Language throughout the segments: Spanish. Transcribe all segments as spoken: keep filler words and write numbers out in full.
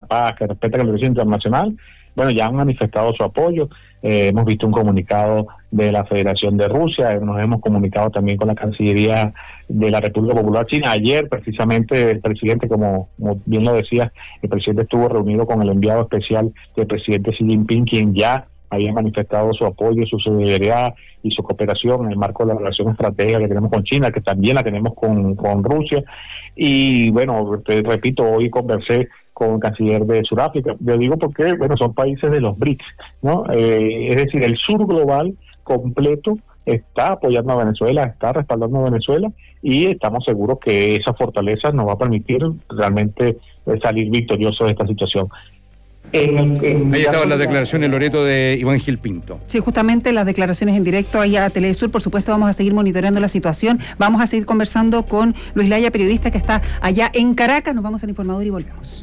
paz, que respetan el derecho internacional, bueno, ya han manifestado su apoyo. Eh, hemos visto un comunicado de la Federación de Rusia, nos hemos comunicado también con la Cancillería de la República Popular China. Ayer, precisamente, el presidente, como, como bien lo decía, el presidente estuvo reunido con el enviado especial del presidente Xi Jinping, quien ya había manifestado su apoyo, su solidaridad y su cooperación en el marco de la relación estratégica que tenemos con China, que también la tenemos con, con Rusia. Y bueno, te repito, hoy conversé con el canciller de Sudáfrica. Yo digo porque, bueno, son países de los BRICS, ¿no? Eh, es decir, el sur global completo está apoyando a Venezuela, está respaldando a Venezuela, y estamos seguros que esa fortaleza nos va a permitir realmente salir victoriosos de esta situación. En, en Ahí estaban las declaraciones, Loreto, de Iván Gil Pinto. Sí, justamente las declaraciones en directo allá a Telesur. Por supuesto, vamos a seguir monitoreando la situación. Vamos a seguir conversando con Luis Laya, periodista que está allá en Caracas. Nos vamos al informador y volvemos.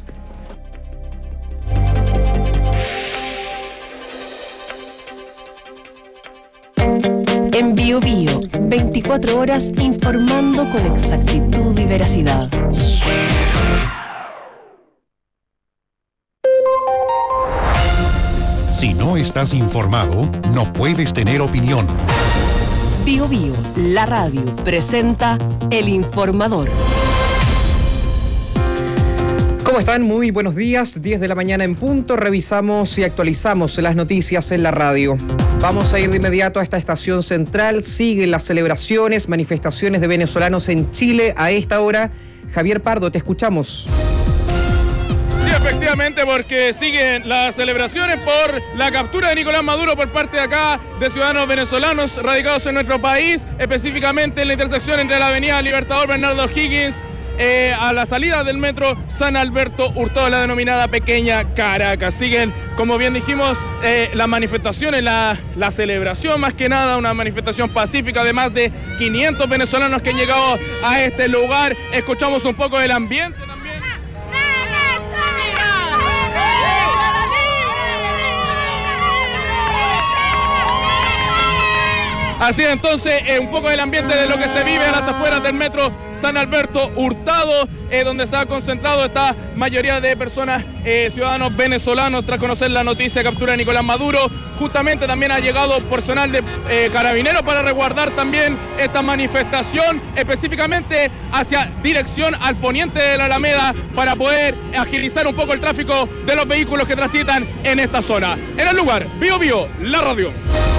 En Bio Bio, veinticuatro horas informando con exactitud y veracidad. Si no estás informado, no puedes tener opinión. Bio Bio, la radio, presenta El Informador. ¿Cómo están? Muy buenos días, diez de la mañana en punto. Revisamos y actualizamos las noticias en la radio. Vamos a ir de inmediato a esta estación central. Siguen las celebraciones, manifestaciones de venezolanos en Chile a esta hora. Javier Pardo, te escuchamos. Sí, efectivamente, porque siguen las celebraciones por la captura de Nicolás Maduro por parte de acá de ciudadanos venezolanos radicados en nuestro país, específicamente en la intersección entre la avenida Libertador Bernardo Higgins, eh, a la salida del metro San Alberto Hurtado, la denominada Pequeña Caracas. Siguen, como bien dijimos, eh, las manifestaciones, la, la celebración, más que nada una manifestación pacífica de más de quinientos venezolanos que han llegado a este lugar. Escuchamos un poco del ambiente también. Así es, entonces, eh, un poco del ambiente de lo que se vive a las afueras del metro San Alberto Hurtado, eh, donde se ha concentrado esta mayoría de personas, eh, ciudadanos venezolanos, tras conocer la noticia de captura de Nicolás Maduro. Justamente también ha llegado personal de eh, carabineros para resguardar también esta manifestación, específicamente hacia dirección al poniente de la Alameda, para poder agilizar un poco el tráfico de los vehículos que transitan en esta zona. En el lugar, Bio Bio, la radio.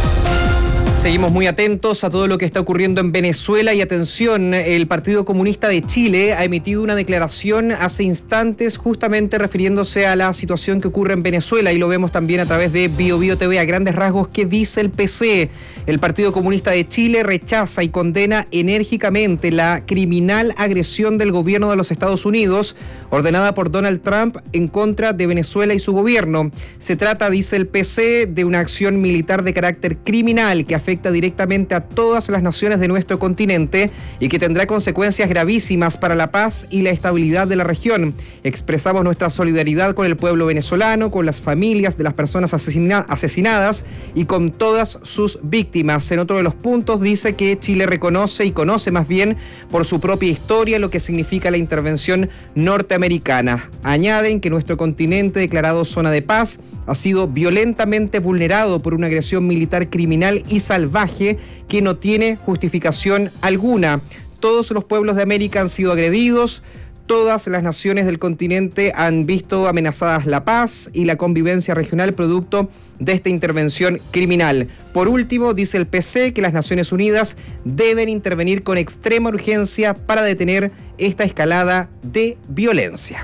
Seguimos muy atentos a todo lo que está ocurriendo en Venezuela y atención, el Partido Comunista de Chile ha emitido una declaración hace instantes justamente refiriéndose a la situación que ocurre en Venezuela y lo vemos también a través de Bio Bio T V a grandes rasgos. ¿Qué dice el P C? El Partido Comunista de Chile rechaza y condena enérgicamente la criminal agresión del gobierno de los Estados Unidos ordenada por Donald Trump en contra de Venezuela y su gobierno. Se trata, dice el P C, de una acción militar de carácter criminal que afecta afecta directamente a todas las naciones de nuestro continente y que tendrá consecuencias gravísimas para la paz y la estabilidad de la región. Expresamos nuestra solidaridad con el pueblo venezolano, con las familias de las personas asesina- asesinadas y con todas sus víctimas. En otro de los puntos dice que Chile reconoce y conoce más bien por su propia historia lo que significa la intervención norteamericana. Añaden que nuestro continente, declarado zona de paz, ha sido violentamente vulnerado por una agresión militar criminal y salvaje que no tiene justificación alguna. Todos los pueblos de América han sido agredidos, todas las naciones del continente han visto amenazadas la paz y la convivencia regional producto de esta intervención criminal. Por último, dice el P C que las Naciones Unidas deben intervenir con extrema urgencia para detener esta escalada de violencia.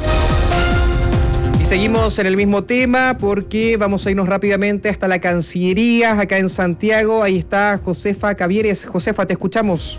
Seguimos en el mismo tema porque vamos a irnos rápidamente hasta la Cancillería, acá en Santiago. Ahí está Josefa Cavieres. Josefa, te escuchamos.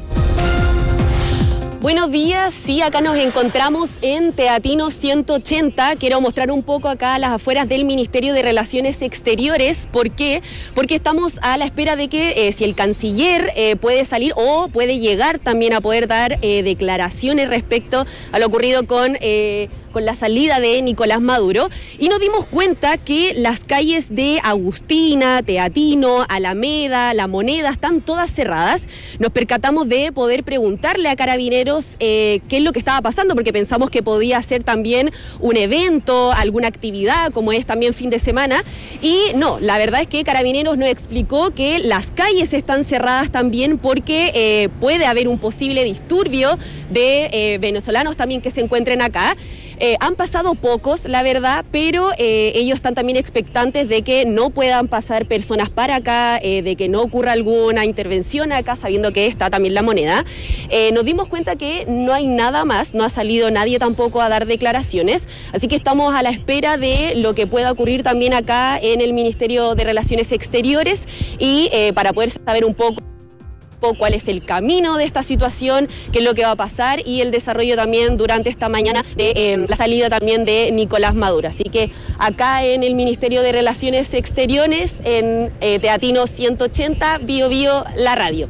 Buenos días, sí, acá nos encontramos en Teatino ciento ochenta. Quiero mostrar un poco acá a las afueras del Ministerio de Relaciones Exteriores. ¿Por qué? Porque estamos a la espera de que eh, si el canciller eh, puede salir o puede llegar también a poder dar eh, declaraciones respecto a lo ocurrido con... Eh, con la salida de Nicolás Maduro, y nos dimos cuenta que las calles de Agustina, Teatino, Alameda, La Moneda están todas cerradas. Nos percatamos de poder preguntarle a Carabineros eh, qué es lo que estaba pasando, porque pensamos que podía ser también un evento, alguna actividad, como es también fin de semana, y no, la verdad es que Carabineros nos explicó que las calles están cerradas también porque eh, puede haber un posible disturbio de eh, venezolanos también que se encuentren acá. Eh, han pasado pocos, la verdad, pero eh, ellos están también expectantes de que no puedan pasar personas para acá, eh, de que no ocurra alguna intervención acá, sabiendo que está también La Moneda. Eh, nos dimos cuenta que no hay nada más, no ha salido nadie tampoco a dar declaraciones, así que estamos a la espera de lo que pueda ocurrir también acá en el Ministerio de Relaciones Exteriores y eh, para poder saber un poco cuál es el camino de esta situación, qué es lo que va a pasar y el desarrollo también durante esta mañana de eh, la salida también de Nicolás Maduro. Así que acá en el Ministerio de Relaciones Exteriores, en eh, Teatino ciento ochenta, Bio Bio, la radio.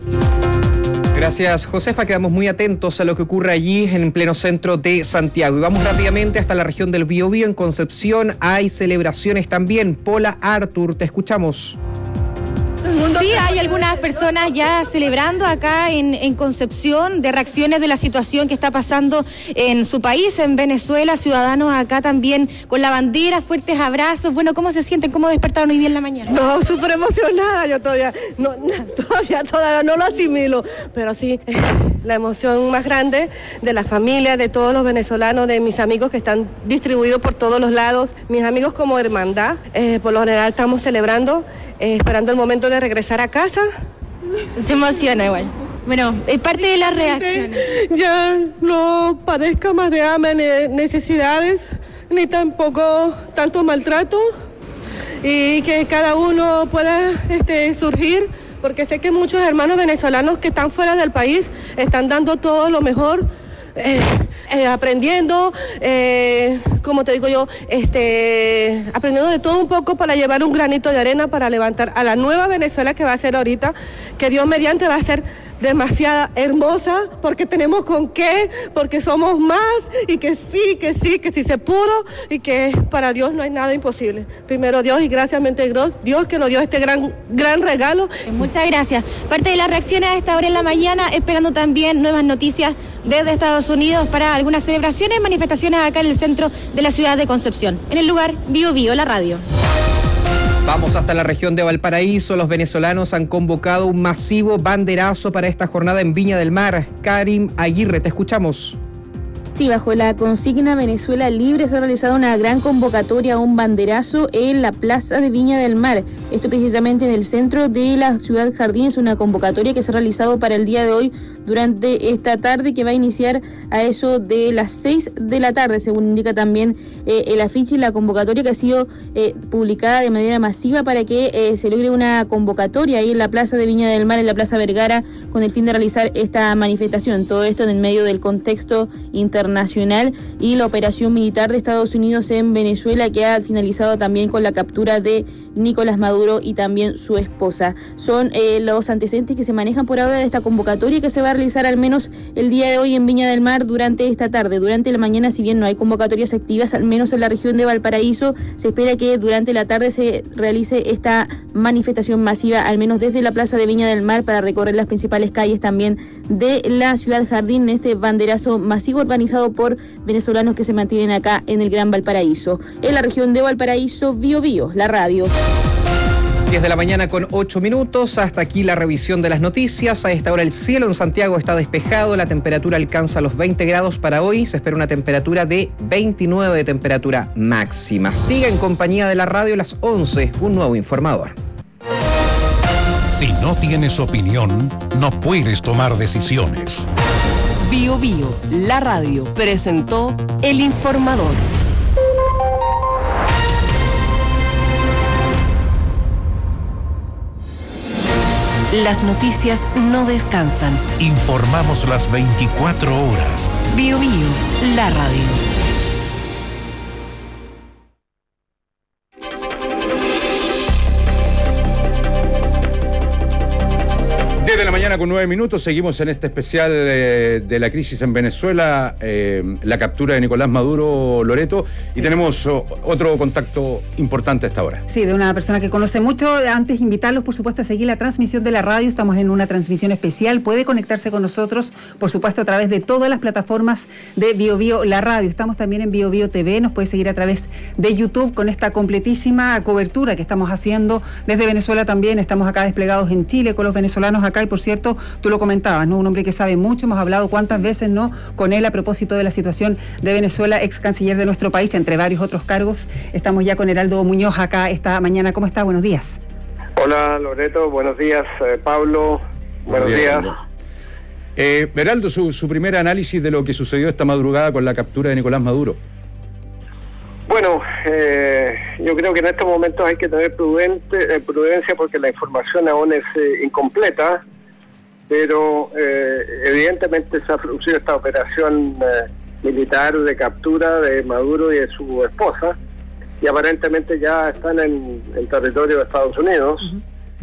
Gracias, Josefa. Quedamos muy atentos a lo que ocurre allí en pleno centro de Santiago. Y vamos rápidamente hasta la región del Biobío. En Concepción hay celebraciones también. Pola Artur, te escuchamos. Sí, hay algunas personas ya celebrando acá en, en Concepción de reacciones de la situación que está pasando en su país, en Venezuela, ciudadanos acá también con la bandera, fuertes abrazos. Bueno, ¿cómo se sienten? ¿Cómo despertaron hoy día en la mañana? No, súper emocionada, yo todavía no, todavía, todavía no lo asimilo, pero sí, la emoción más grande de la familia, de todos los venezolanos, de mis amigos que están distribuidos por todos los lados, mis amigos como hermandad, eh, por lo general estamos celebrando, eh, esperando el momento de regresar a casa. Se emociona igual. Bueno, es parte de las reacciones. Ya no padezca más de hambre, ni necesidades, ni tampoco tanto maltrato, y que cada uno pueda este, surgir, porque sé que muchos hermanos venezolanos que están fuera del país están dando todo lo mejor, eh, eh, aprendiendo, eh, como te digo yo, este, aprendiendo de todo un poco para llevar un granito de arena para levantar a la nueva Venezuela que va a ser ahorita, que Dios mediante va a ser demasiado hermosa, porque tenemos con qué, porque somos más, y que sí, que sí, que sí se pudo, y que para Dios no hay nada imposible. Primero Dios, y gracias mente Dios que nos dio este gran, gran regalo. Muchas gracias. Parte de las reacciones a esta hora en la mañana, esperando también nuevas noticias desde Estados Unidos para algunas celebraciones, manifestaciones acá en el centro de la ciudad de Concepción. En el lugar, Bio Bio, la radio. Vamos hasta la región de Valparaíso. Los venezolanos han convocado un masivo banderazo para esta jornada en Viña del Mar. Karim Aguirre, te escuchamos. Sí, bajo la consigna Venezuela Libre se ha realizado una gran convocatoria a un banderazo en la plaza de Viña del Mar. Esto precisamente en el centro de la ciudad Jardín. Es una convocatoria que se ha realizado para el día de hoy durante esta tarde, que va a iniciar a eso de las seis de la tarde, según indica también eh, el afiche y la convocatoria que ha sido eh, publicada de manera masiva para que eh, se logre una convocatoria ahí en la plaza de Viña del Mar, en la plaza Vergara, con el fin de realizar esta manifestación. Todo esto en el medio del contexto internacional nacional y la operación militar de Estados Unidos en Venezuela, que ha finalizado también con la captura de Nicolás Maduro y también su esposa. Son eh, los antecedentes que se manejan por ahora de esta convocatoria, que se va a realizar al menos el día de hoy en Viña del Mar durante esta tarde. Durante la mañana, si bien no hay convocatorias activas, al menos en la región de Valparaíso, se espera que durante la tarde se realice esta manifestación masiva, al menos desde la plaza de Viña del Mar, para recorrer las principales calles también de la ciudad Jardín, este banderazo masivo organizado por venezolanos que se mantienen acá en el Gran Valparaíso. En la región de Valparaíso, Bio Bio, la radio. diez de la mañana con ocho minutos, hasta aquí la revisión de las noticias. A esta hora el cielo en Santiago está despejado, la temperatura alcanza los veinte grados para hoy, se espera una temperatura de veintinueve de temperatura máxima. Siga en compañía de la radio a las once, un nuevo informador. Si no tienes opinión, no puedes tomar decisiones. Bio Bio, la radio, presentó El Informador. Las noticias no descansan. Informamos las veinticuatro horas. Bio Bio, la radio. De la mañana mañana con nueve minutos. Seguimos en este especial eh, de la crisis en Venezuela, eh, la captura de Nicolás Maduro, Loreto, y tenemos oh, otro contacto importante a esta hora. Sí, de una persona que conoce mucho. Antes, invitarlos, por supuesto, a seguir la transmisión de la radio. Estamos en una transmisión especial. Puede conectarse con nosotros, por supuesto, a través de todas las plataformas de Bio Bio La Radio. Estamos también en Bio Bio T V. Nos puede seguir a través de YouTube con esta completísima cobertura que estamos haciendo desde Venezuela también. Estamos acá desplegados en Chile con los venezolanos acá, y por cierto, tú lo comentabas, ¿no? Un hombre que sabe mucho, hemos hablado cuántas veces, ¿no?, con él a propósito de la situación de Venezuela, ex canciller de nuestro país, entre varios otros cargos. Estamos ya con Heraldo Muñoz acá esta mañana. ¿Cómo está? Buenos días. Hola, Loreto, buenos días. eh, Pablo, buenos, buenos días. días. Eh, Heraldo, su, su primer análisis de lo que sucedió esta madrugada con la captura de Nicolás Maduro. Bueno, eh, yo creo que en estos momentos hay que tener prudente, eh, prudencia porque la información aún es eh, incompleta, pero eh, evidentemente se ha producido esta operación eh, militar de captura de Maduro y de su esposa, y aparentemente ya están en el territorio de Estados Unidos. Uh-huh.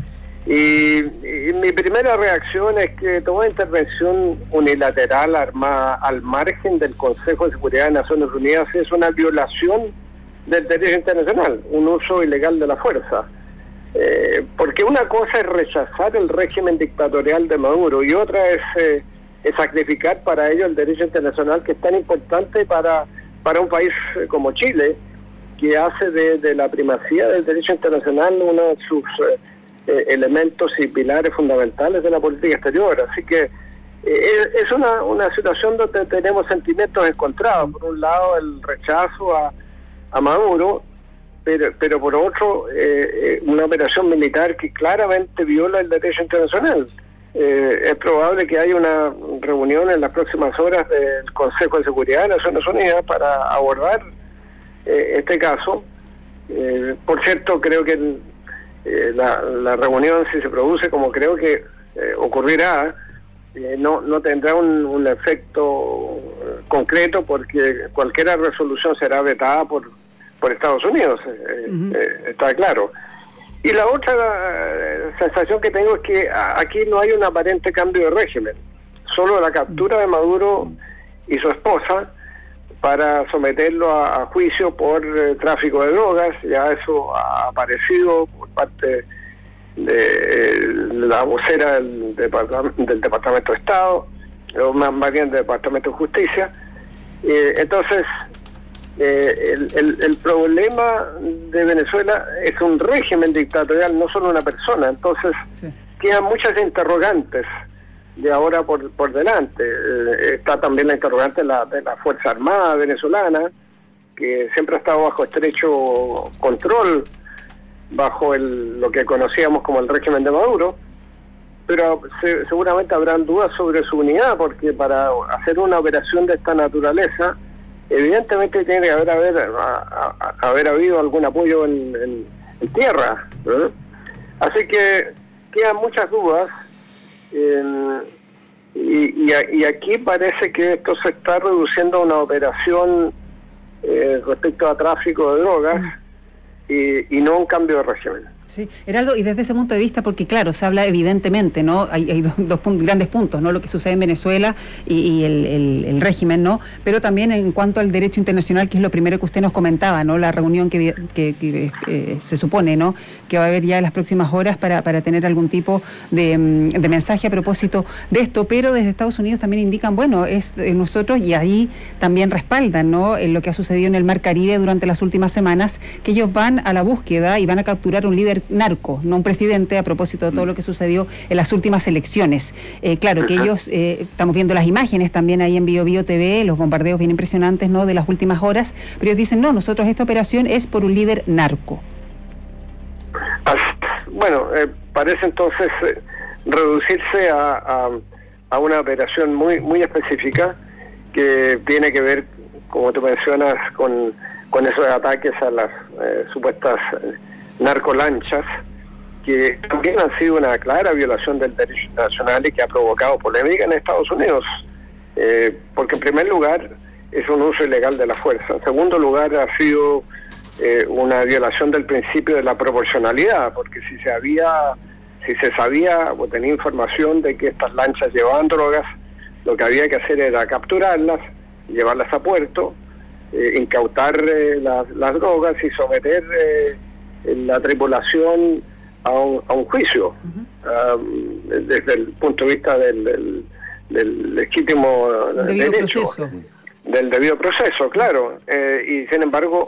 y, y mi primera reacción es que toda intervención unilateral armada al margen del Consejo de Seguridad de Naciones Unidas es una violación del derecho internacional, un uso ilegal de la fuerza. Eh, porque una cosa es rechazar el régimen dictatorial de Maduro y otra es, eh, es sacrificar para ello el derecho internacional, que es tan importante para, para un país como Chile, que hace de, de la primacía del derecho internacional uno de sus eh, eh, elementos y pilares fundamentales de la política exterior. Así que eh, es una, una situación donde tenemos sentimientos encontrados. Por un lado, el rechazo a, a Maduro, pero, pero por otro, eh, una operación militar que claramente viola el derecho internacional. Eh, es probable que haya una reunión en las próximas horas del Consejo de Seguridad de Naciones Unidas para abordar eh, este caso. Eh, por cierto, creo que el, eh, la, la reunión, si se produce como creo que eh, ocurrirá, eh, no, no tendrá un, un efecto concreto, porque cualquier resolución será vetada por por Estados Unidos, eh, uh-huh. eh, está claro. Y la otra eh, sensación que tengo es que a, aquí no hay un aparente cambio de régimen, solo la captura de Maduro y su esposa para someterlo a, a juicio por eh, tráfico de drogas. Ya eso ha aparecido por parte de, de la vocera del, departam- del Departamento de Estado, o más, más bien del Departamento de Justicia. Eh, entonces, Eh, el, el, el problema de Venezuela es un régimen dictatorial, no solo una persona. Entonces sí. Quedan muchas interrogantes de ahora por, por delante. Eh, está también la interrogante de la, de la Fuerza Armada venezolana, que siempre ha estado bajo estrecho control, bajo el, lo que conocíamos como el régimen de Maduro, pero se, seguramente habrán dudas sobre su unidad, porque para hacer una operación de esta naturaleza evidentemente tiene que haber, haber, a, a, haber habido algún apoyo en, en, en tierra, ¿no? Así que quedan muchas dudas, eh, y, y, y aquí parece que esto se está reduciendo a una operación eh, respecto a tráfico de drogas y, y no un cambio de régimen. Sí, Heraldo, y desde ese punto de vista, porque claro, se habla evidentemente, ¿no? Hay, hay dos, dos puntos, grandes puntos, ¿no? Lo que sucede en Venezuela y, y el, el, el régimen, ¿no? Pero también en cuanto al derecho internacional, que es lo primero que usted nos comentaba, ¿no? La reunión que, que, que eh, se supone, ¿no?, que va a haber ya en las próximas horas para, para tener algún tipo de, de mensaje a propósito de esto, pero desde Estados Unidos también indican, bueno, es eh, nosotros, y ahí también respaldan, ¿no?, en lo que ha sucedido en el Mar Caribe durante las últimas semanas, que ellos van a la búsqueda y van a capturar un líder narco, no un presidente, a propósito de todo lo que sucedió en las últimas elecciones. Eh, claro que ellos, eh, estamos viendo las imágenes también ahí en Bio Bio T V, los bombardeos bien impresionantes, ¿no?, de las últimas horas, pero ellos dicen, no, nosotros esta operación es por un líder narco. Bueno, eh, parece entonces eh, reducirse a, a, a una operación muy, muy específica que tiene que ver, como tú mencionas, con, con esos ataques a las eh, supuestas eh, narcolanchas, que también han sido una clara violación del derecho internacional y que ha provocado polémica en Estados Unidos, eh, porque en primer lugar es un uso ilegal de la fuerza, en segundo lugar ha sido eh, una violación del principio de la proporcionalidad, porque si se había si se sabía o tenía información de que estas lanchas llevaban drogas, lo que había que hacer era capturarlas, llevarlas a puerto, eh, incautar eh, las, las drogas y someter eh, la tripulación a un, a un juicio, uh-huh. um, desde el punto de vista del, del, del legítimo el debido derecho, proceso. del debido proceso, claro. Eh, y sin embargo,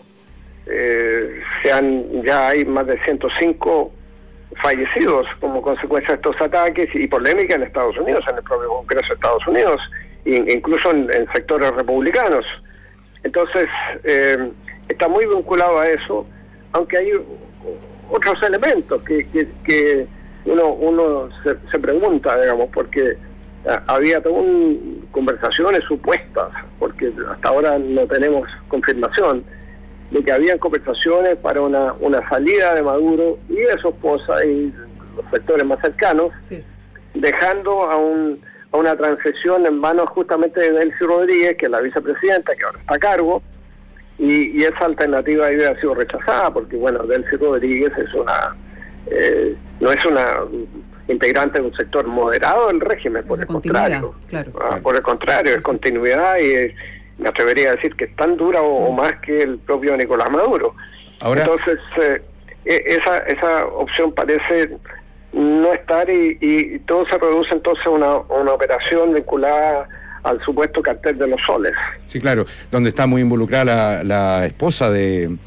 eh, se han, ya hay más de ciento cinco fallecidos como consecuencia de estos ataques y polémica en Estados Unidos, en el propio Congreso de Estados Unidos, incluso en, en sectores republicanos. Entonces, eh, está muy vinculado a eso, aunque hay otros elementos que, que, que uno, uno se, se pregunta, digamos, porque había todas conversaciones supuestas, porque hasta ahora no tenemos confirmación, de que habían conversaciones para una, una salida de Maduro y de su esposa y los sectores más cercanos, sí. dejando a, un, a una transición en manos justamente de Delcy Rodríguez, que es la vicepresidenta, que ahora está a cargo, y, y esa alternativa había sido rechazada, porque bueno, Delcy Rodríguez es una eh, no es una integrante de un sector moderado del régimen, por el contrario, claro. ah, por el contrario, es continuidad y es, me atrevería a decir que es tan dura o, o más que el propio Nicolás Maduro. Ahora, entonces, eh, esa esa opción parece no estar y, y todo se reduce entonces a una, una operación vinculada al supuesto cartel de los soles. Sí, claro, donde está muy involucrada la, la esposa de,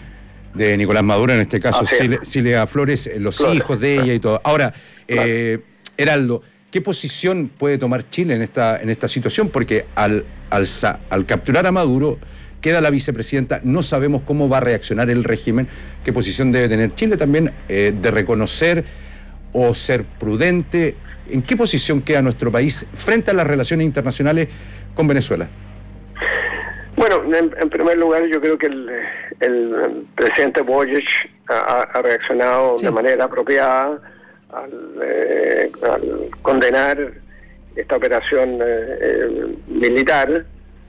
de Nicolás Maduro, en este caso Cilia Flores, los Flores, hijos de ella y todo. Ahora, claro. eh, Heraldo, ¿qué posición puede tomar Chile en esta en esta situación? Porque al, al, al capturar a Maduro, queda la vicepresidenta, no sabemos cómo va a reaccionar el régimen, qué posición debe tener Chile también, eh, de reconocer o ser prudente. ¿En qué posición queda nuestro país frente a las relaciones internacionales con Venezuela? Bueno, en, en primer lugar, yo creo que el, el presidente Boric ha, ha reaccionado sí. de manera apropiada al, eh, al condenar esta operación eh, eh, militar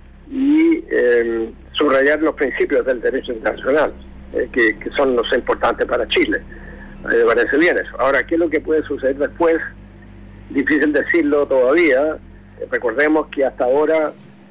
y eh, subrayar los principios del derecho internacional, eh, que, que son los importantes para Chile. Eh, me parece bien eso. Ahora, ¿qué es lo que puede suceder después? Difícil decirlo todavía. Eh, recordemos que hasta ahora,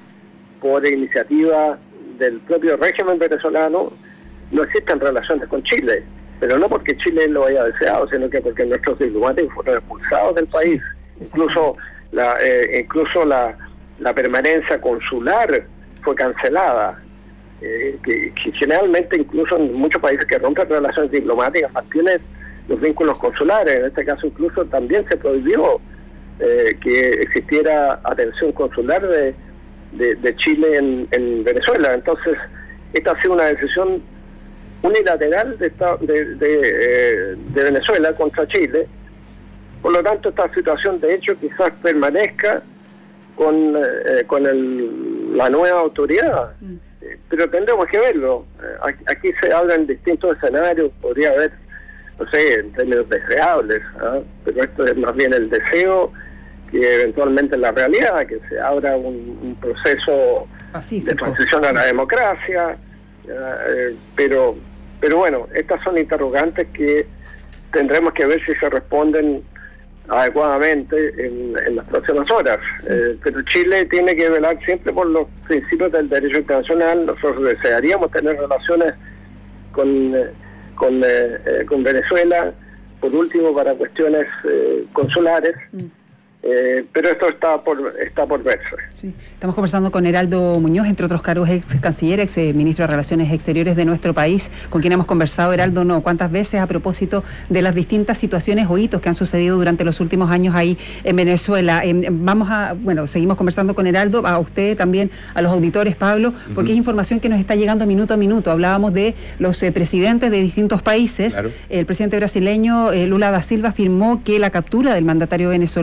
por iniciativa del propio régimen venezolano, no existen relaciones con Chile, pero no porque Chile lo haya deseado, sino que porque nuestros diplomáticos fueron expulsados del país. Incluso la eh, incluso la, la permanencia consular fue cancelada, eh, que, que generalmente incluso en muchos países que rompen relaciones diplomáticas mantienen los vínculos consulares. En este caso incluso también se prohibió eh, que existiera atención consular de, de, de Chile en, en Venezuela. Entonces, esta ha sido una decisión unilateral de, esta, de, de, eh, de Venezuela contra Chile. Por lo tanto, esta situación de hecho quizás permanezca con, eh, con el, la nueva autoridad, mm. eh, pero tendremos que verlo. Eh, aquí se abren distintos escenarios, podría haber, no sé, en términos deseables, ¿eh? pero esto es más bien el deseo que eventualmente la realidad, que se abra un, un proceso pacífico de transición a la democracia, eh, pero pero bueno, estas son interrogantes que tendremos que ver si se responden adecuadamente en, en las próximas horas. Sí. Eh, pero Chile tiene que velar siempre por los principios del derecho internacional. Nosotros desearíamos tener relaciones con, eh, con, eh, eh, con Venezuela, por último para cuestiones eh, consulares. Mm. Eh, pero esto está por está por verse. Sí. Estamos conversando con Heraldo Muñoz, entre otros cargos, ex canciller, ex ministro de Relaciones Exteriores de nuestro país, con quien hemos conversado, Heraldo, no cuántas veces a propósito de las distintas situaciones o hitos que han sucedido durante los últimos años ahí en Venezuela. Eh, vamos a, bueno, seguimos conversando con Heraldo, a usted también, a los auditores, Pablo, porque uh-huh. es información que nos está llegando minuto a minuto. Hablábamos de los eh, presidentes de distintos países. Claro. El presidente brasileño eh, Lula da Silva afirmó que la captura del mandatario venezolano Nicolás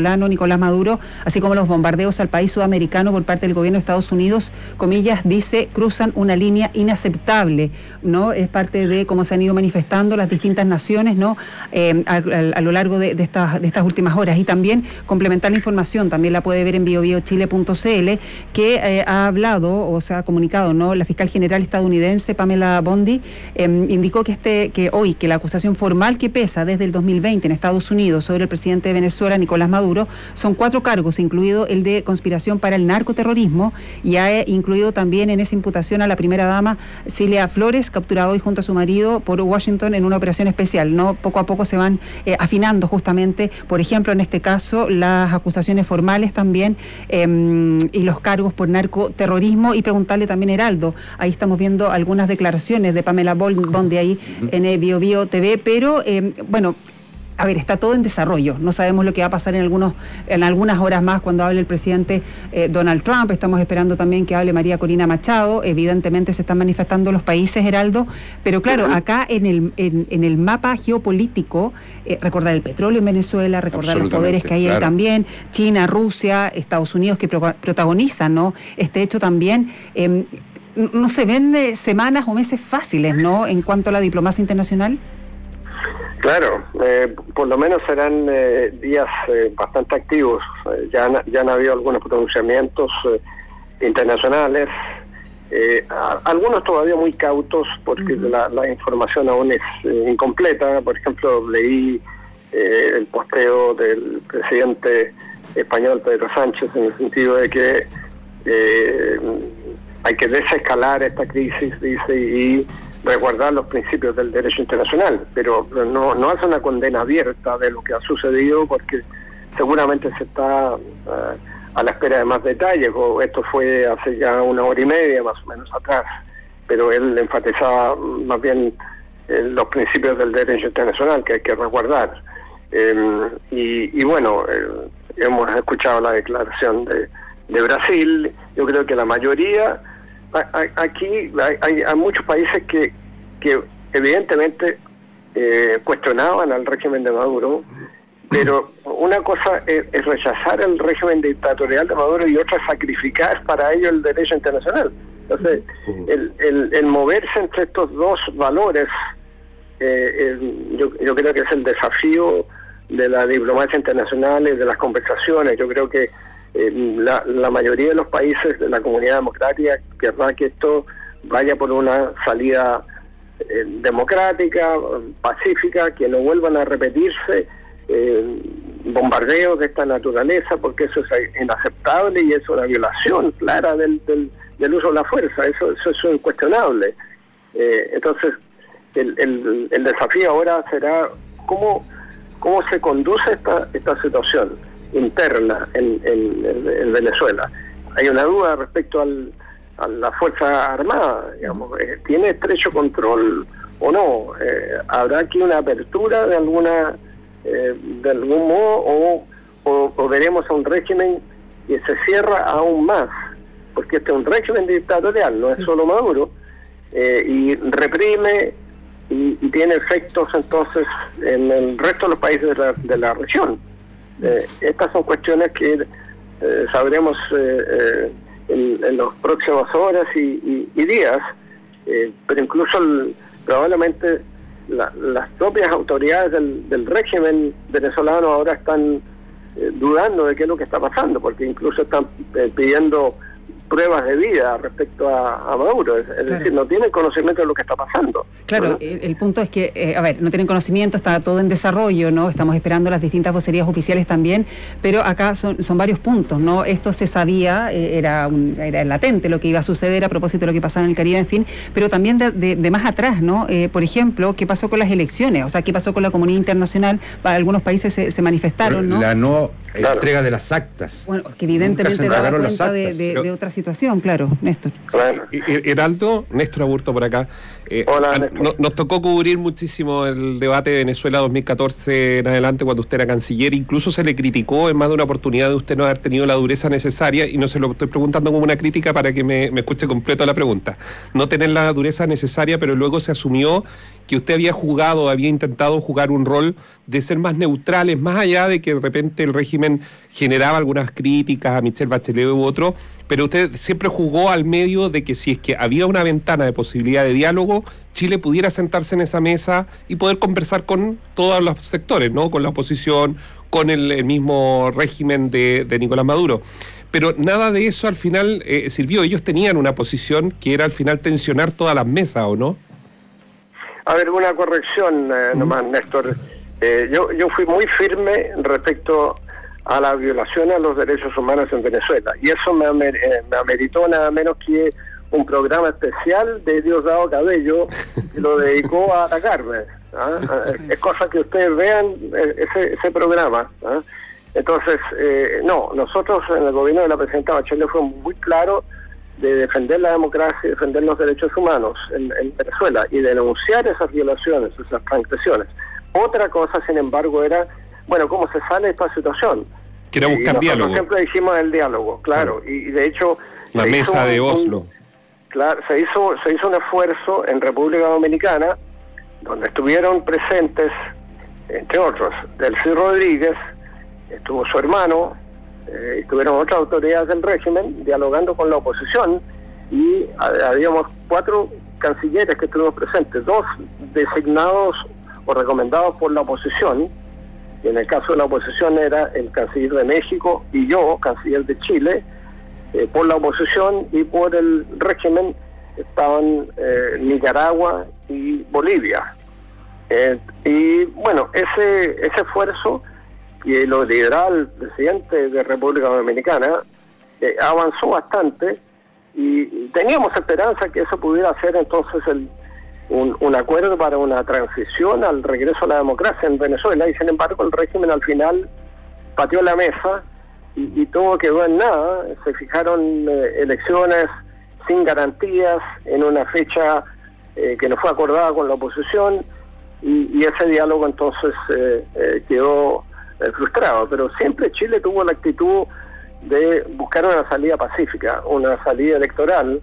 Nicolás Maduro, así como los bombardeos al país sudamericano por parte del gobierno de Estados Unidos, comillas, dice, cruzan una línea inaceptable, ¿no? Es parte de cómo se han ido manifestando las distintas naciones, ¿no? Eh, a, a, a lo largo de, de, estas, de estas últimas horas. Y también complementar la información, también la puede ver en bio bio chile punto c l, que eh, ha hablado o se ha comunicado, ¿no? La fiscal general estadounidense Pamela Bondi eh, indicó que este que hoy que la acusación formal que pesa desde el dos mil veinte en Estados Unidos sobre el presidente de Venezuela, Nicolás Maduro, son cuatro cargos, incluido el de conspiración para el narcoterrorismo, y ha incluido también en esa imputación a la primera dama Cilia Flores, capturada hoy junto a su marido por Washington en una operación especial, ¿no? Poco a poco se van eh, afinando justamente, por ejemplo, en este caso, las acusaciones formales también eh, y los cargos por narcoterrorismo. Y preguntarle también, Heraldo, ahí estamos viendo algunas declaraciones de Pamela Bondi ahí uh-huh. en eh, Bio Bio T V, pero eh, bueno, a ver, está todo en desarrollo. No sabemos lo que va a pasar en algunos, en algunas horas más cuando hable el presidente eh, Donald Trump. Estamos esperando también que hable María Corina Machado. Evidentemente se están manifestando los países, Heraldo. Pero claro, acá en el, en, en el mapa geopolítico, eh, recordar el petróleo en Venezuela, recordar los poderes que hay claro. ahí también, China, Rusia, Estados Unidos, que pro, protagonizan, ¿no? Este hecho también. Eh, no se ven eh, semanas o meses fáciles, ¿no? En cuanto a la diplomacia internacional. Claro, eh, por lo menos serán eh, días eh, bastante activos. Eh, ya, han, ya han habido algunos pronunciamientos eh, internacionales, eh, a, algunos todavía muy cautos porque uh-huh. la, la información aún es eh, incompleta. Por ejemplo, leí eh, el posteo del presidente español Pedro Sánchez en el sentido de que eh, hay que desescalar esta crisis, dice, y resguardar los principios del derecho internacional, pero no, no hace una condena abierta de lo que ha sucedido porque seguramente se está uh, a la espera de más detalles, o esto fue hace ya una hora y media más o menos atrás, pero él enfatizaba más bien eh, los principios del derecho internacional que hay que resguardar. Eh, y, y bueno, eh, hemos escuchado la declaración de, de Brasil. Yo creo que la mayoría... Aquí hay, hay, hay muchos países que, que evidentemente eh, cuestionaban al régimen de Maduro, pero una cosa es, es rechazar el régimen dictatorial de Maduro y otra es sacrificar para ello el derecho internacional. Entonces, el, el, el moverse entre estos dos valores, eh, el, yo, yo creo que es el desafío de la diplomacia internacional y de las conversaciones. Yo creo que Eh, la, la mayoría de los países de la comunidad democrática querrá que esto vaya por una salida eh, democrática, pacífica, que no vuelvan a repetirse eh, bombardeos de esta naturaleza, porque eso es inaceptable y es una violación clara del, del, del uso de la fuerza. Eso, eso es incuestionable. Eh, entonces, el, el, el desafío ahora será cómo, cómo se conduce esta, esta situación interna en, en, en Venezuela. Hay una duda respecto al, a la Fuerza Armada, digamos, eh, ¿tiene estrecho control o no? Eh, ¿Habrá aquí una apertura de alguna eh, de algún modo o, o, o veremos a un régimen que se cierra aún más? Porque este es un régimen dictatorial, no es solo Maduro, eh, y reprime y, y tiene efectos entonces en el resto de los países de la, de la región. Eh, estas son cuestiones que eh, sabremos eh, eh, en, en las próximas horas y, y, y días, eh, pero incluso el, probablemente la, las propias autoridades del, del régimen venezolano ahora están eh, dudando de qué es lo que está pasando, porque incluso están eh, pidiendo pruebas de vida respecto a, a Maduro, es, es claro. decir, no tienen conocimiento de lo que está pasando. Claro, ¿no? el, el punto es que, eh, a ver, no tienen conocimiento, está todo en desarrollo, ¿no? Estamos esperando las distintas vocerías oficiales también, pero acá son, son varios puntos, ¿no? Esto se sabía, eh, era, un, era latente lo que iba a suceder a propósito de lo que pasaba en el Caribe, en fin, pero también de, de, de más atrás, ¿no? Eh, por ejemplo, ¿qué pasó con las elecciones? O sea, ¿qué pasó con la comunidad internacional? Algunos países se, se manifestaron, ¿no? La no claro. entrega de las actas. Bueno, que evidentemente da cuenta de, de, de otra situación, claro, Néstor. Claro. Heraldo, Néstor Aburto por acá. Eh, Hola, Néstor. No, nos tocó cubrir muchísimo el debate de Venezuela dos mil catorce en adelante cuando usted era canciller. Incluso se le criticó en más de una oportunidad de usted no haber tenido la dureza necesaria, y no se lo estoy preguntando como una crítica para que me, me escuche completo la pregunta. No tener la dureza necesaria, pero luego se asumió que usted había jugado, había intentado jugar un rol de ser más neutrales, más allá de que de repente el régimen régimen generaba algunas críticas a Michelle Bachelet u otro, pero usted siempre jugó al medio de que si es que había una ventana de posibilidad de diálogo, Chile pudiera sentarse en esa mesa y poder conversar con todos los sectores, ¿no? Con la oposición, con el, el mismo régimen de, de Nicolás Maduro. Pero nada de eso al final eh, sirvió. Ellos tenían una posición que era al final tensionar todas las mesas, ¿o no? A ver, una corrección eh, nomás, Néstor. Eh, yo, yo fui muy firme respecto a la violación a los derechos humanos en Venezuela. Y eso me, amer, eh, me ameritó nada menos que un programa especial de Diosdado Cabello que lo dedicó a atacarme. ¿Ah? Es cosa que ustedes vean ese, ese programa. ¿Ah? Entonces, eh, no, nosotros en el gobierno de la presidenta Bachelet fuimos muy claros de defender la democracia y defender los derechos humanos en, en Venezuela y denunciar esas violaciones, esas transgresiones. Otra cosa, sin embargo, era, bueno, ¿cómo se sale de esta situación? Que era buscar y diálogo. Siempre dijimos el diálogo, claro, claro. Y, y de hecho... La mesa de Oslo. Un, claro, se hizo, se hizo un esfuerzo en República Dominicana, donde estuvieron presentes, entre otros, Delcy Rodríguez, estuvo su hermano, eh, estuvieron otras autoridades del régimen dialogando con la oposición y a, habíamos cuatro cancilleres que estuvimos presentes, dos designados o recomendados por la oposición, y en el caso de la oposición era el canciller de México y yo, canciller de Chile, eh, por la oposición, y por el régimen estaban eh, Nicaragua y Bolivia. Eh, y bueno, ese, ese esfuerzo que lo lideraba el presidente de República Dominicana, eh, avanzó bastante y teníamos esperanza que eso pudiera ser entonces el, un, un acuerdo para una transición al regreso a la democracia en Venezuela, y sin embargo el régimen al final pateó la mesa y, y todo quedó en nada. Se fijaron eh, elecciones sin garantías en una fecha eh, que no fue acordada con la oposición, y, y ese diálogo entonces eh, eh, quedó frustrado, pero siempre Chile tuvo la actitud de buscar una salida pacífica, una salida electoral,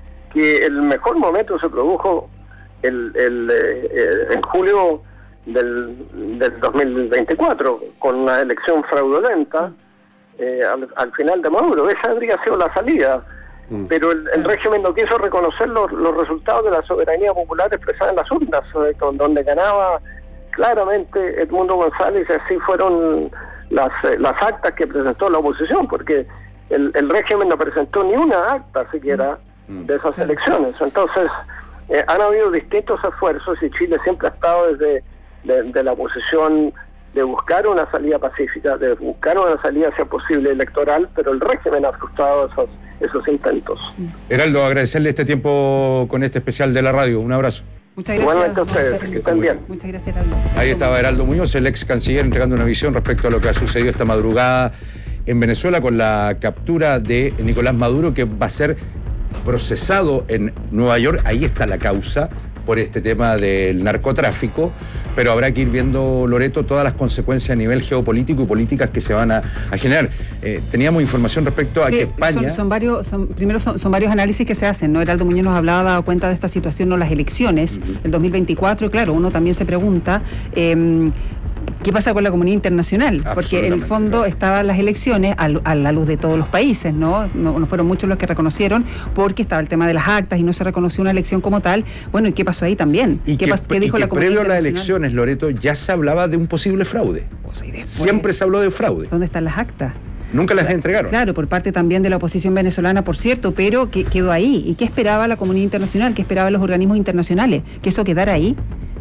que el mejor momento se produjo el, el, eh, en julio del, del dos mil veinticuatro, con una elección fraudulenta eh, al, al final de Maduro. Esa habría sido la salida, mm. pero el, el régimen no quiso reconocer los, los resultados de la soberanía popular expresada en las urnas, eh, con, donde ganaba claramente Edmundo González, y así fueron las eh, las actas que presentó la oposición, porque el, el régimen no presentó ni una acta siquiera mm. de esas elecciones. Entonces, eh, han habido distintos esfuerzos y Chile siempre ha estado desde de, de la oposición de buscar una salida pacífica, de buscar una salida, si es posible, electoral, pero el régimen ha frustrado esos, esos intentos. Heraldo, agradecerle este tiempo con este especial de la radio. Un abrazo. Muchas gracias. Igualmente a ustedes, que estén bien. Muchas gracias, Heraldo. Ahí estaba Heraldo Muñoz, el ex canciller, entregando una visión respecto a lo que ha sucedido esta madrugada en Venezuela con la captura de Nicolás Maduro, que va a ser procesado en Nueva York. Ahí está la causa por este tema del narcotráfico, pero habrá que ir viendo, Loreto, todas las consecuencias a nivel geopolítico y políticas que se van a, a generar. Eh, teníamos información respecto a sí, que España... Son, son varios, son, primero son, son varios análisis que se hacen, ¿no? Heraldo Muñoz nos hablaba, dado cuenta de esta situación, no las elecciones, uh-huh. el dos mil veinticuatro, y claro, uno también se pregunta... Eh, ¿qué pasa con la comunidad internacional? Porque en el fondo claro. estaban las elecciones a, a la luz de todos los países, ¿no? ¿no? No fueron muchos los que reconocieron, porque estaba el tema de las actas y no se reconoció una elección como tal. Bueno, ¿y qué pasó ahí también? ¿Y ¿Qué, que, pas, ¿qué dijo y la que comunidad previo a las internacional? elecciones, Loreto, ya se hablaba de un posible fraude? O sea, después, Siempre se habló de fraude. ¿Dónde están las actas? Nunca las entregaron. Claro, por parte también de la oposición venezolana, por cierto, pero que quedó ahí. ¿Y qué esperaba la comunidad internacional? ¿Qué esperaban los organismos internacionales? ¿Que eso quedara ahí?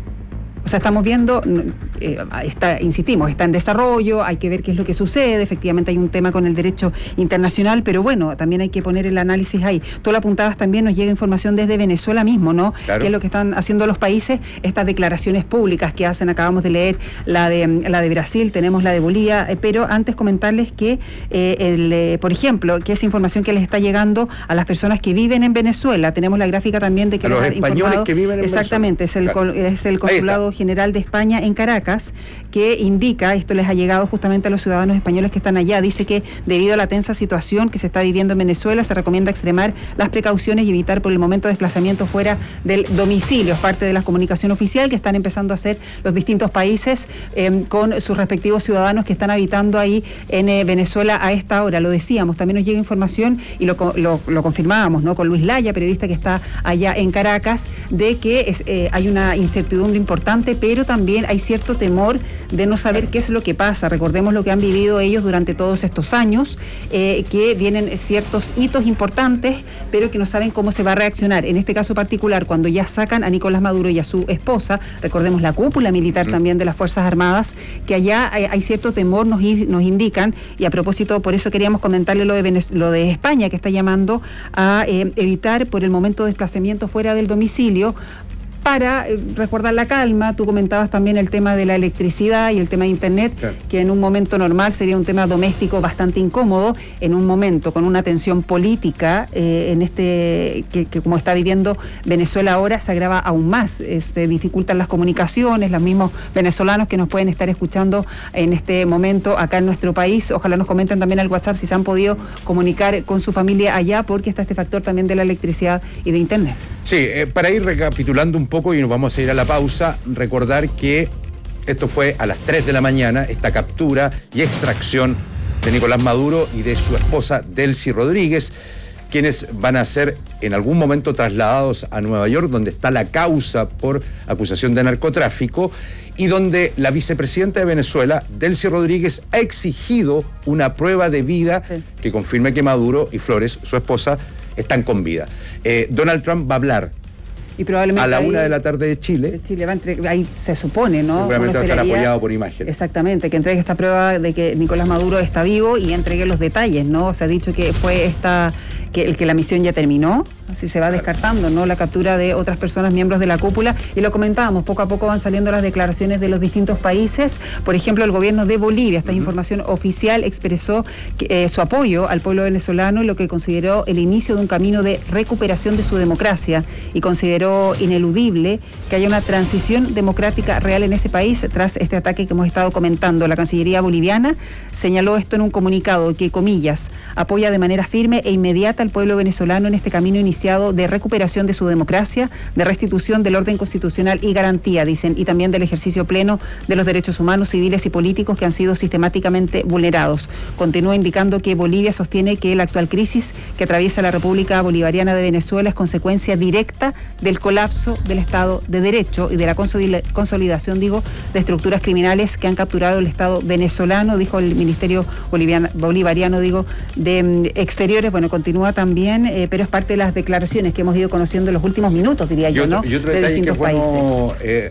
O sea, estamos viendo, eh, está, insistimos, está en desarrollo, hay que ver qué es lo que sucede, efectivamente hay un tema con el derecho internacional, pero bueno, también hay que poner el análisis ahí. Tú lo apuntabas también, nos llega información desde Venezuela mismo, ¿no? Claro. ¿Qué es lo que están haciendo los países? Estas declaraciones públicas que hacen, acabamos de leer la de la de Brasil, tenemos la de Bolivia, eh, pero antes comentarles que, eh, el, eh, por ejemplo, que esa información que les está llegando a las personas que viven en Venezuela, tenemos la gráfica también de que a los han españoles informado, que viven en exactamente, Venezuela. es el, claro. es el consulado General de España en Caracas, que indica, esto les ha llegado justamente a los ciudadanos españoles que están allá, dice que debido a la tensa situación que se está viviendo en Venezuela, se recomienda extremar las precauciones y evitar por el momento desplazamientos fuera del domicilio. Es parte de la comunicación oficial que están empezando a hacer los distintos países eh, con sus respectivos ciudadanos que están habitando ahí en eh, Venezuela a esta hora. Lo decíamos, también nos llega información y lo, lo, lo confirmábamos, ¿no?, con Luis Laya, periodista que está allá en Caracas, de que es, eh, hay una incertidumbre importante, pero también hay cierto temor de no saber qué es lo que pasa. Recordemos lo que han vivido ellos durante todos estos años, eh, que vienen ciertos hitos importantes, pero que no saben cómo se va a reaccionar. En este caso particular, cuando ya sacan a Nicolás Maduro y a su esposa, recordemos la cúpula militar también de las Fuerzas Armadas, que allá hay, hay cierto temor, nos, nos indican, y a propósito, por eso queríamos comentarle lo de, Venez- lo de España, que está llamando a eh, evitar por el momento desplazamiento fuera del domicilio, para eh, resguardar la calma. Tú comentabas también el tema de la electricidad y el tema de internet, claro, que en un momento normal sería un tema doméstico bastante incómodo, en un momento con una tensión política eh, en este que, que como está viviendo Venezuela ahora, se agrava aún más, eh, se dificultan las comunicaciones. Los mismos venezolanos que nos pueden estar escuchando en este momento acá en nuestro país, ojalá nos comenten también al WhatsApp si se han podido comunicar con su familia allá, porque está este factor también de la electricidad y de internet. Sí, eh, para ir recapitulando un poco y nos vamos a ir a la pausa, recordar que esto fue a las tres de la mañana, esta captura y extracción de Nicolás Maduro y de su esposa Delcy Rodríguez, quienes van a ser en algún momento trasladados a Nueva York, donde está la causa por acusación de narcotráfico y donde la vicepresidenta de Venezuela, Delcy Rodríguez, ha exigido una prueba de vida sí. que confirme que Maduro y Flores, su esposa, están con vida. Eh, Donald Trump va a hablar y probablemente a la ahí, una de la tarde de Chile. De Chile va a entre, ahí se supone, ¿no? Seguramente va a estar apoyado por imágenes. Exactamente, que entregue esta prueba de que Nicolás Maduro está vivo y entregue los detalles, ¿no? Se ha dicho que fue esta, que, que la misión ya terminó, así se va descartando, ¿no?, la captura de otras personas miembros de la cúpula, y lo comentábamos, poco a poco van saliendo las declaraciones de los distintos países. Por ejemplo, el gobierno de Bolivia, esta uh-huh. información oficial, expresó que, eh, su apoyo al pueblo venezolano en lo que consideró el inicio de un camino de recuperación de su democracia, y consideró ineludible que haya una transición democrática real en ese país tras este ataque que hemos estado comentando. La Cancillería boliviana señaló esto en un comunicado que, comillas, apoya de manera firme e inmediata al pueblo venezolano en este camino iniciado de recuperación de su democracia, de restitución del orden constitucional y garantía, dicen, y también del ejercicio pleno de los derechos humanos, civiles y políticos que han sido sistemáticamente vulnerados. Continúa indicando que Bolivia sostiene que la actual crisis que atraviesa la República Bolivariana de Venezuela es consecuencia directa del colapso del Estado de Derecho y de la consolidación, digo, de estructuras criminales que han capturado el Estado venezolano, dijo el Ministerio Boliviano, Bolivariano, digo, de um, Exteriores. Bueno, continúa también, eh, pero es parte de las declaraciones que hemos ido conociendo en los últimos minutos, diría yo, otro, ¿no? Y otro de detalle distintos que es bueno, países. Eh,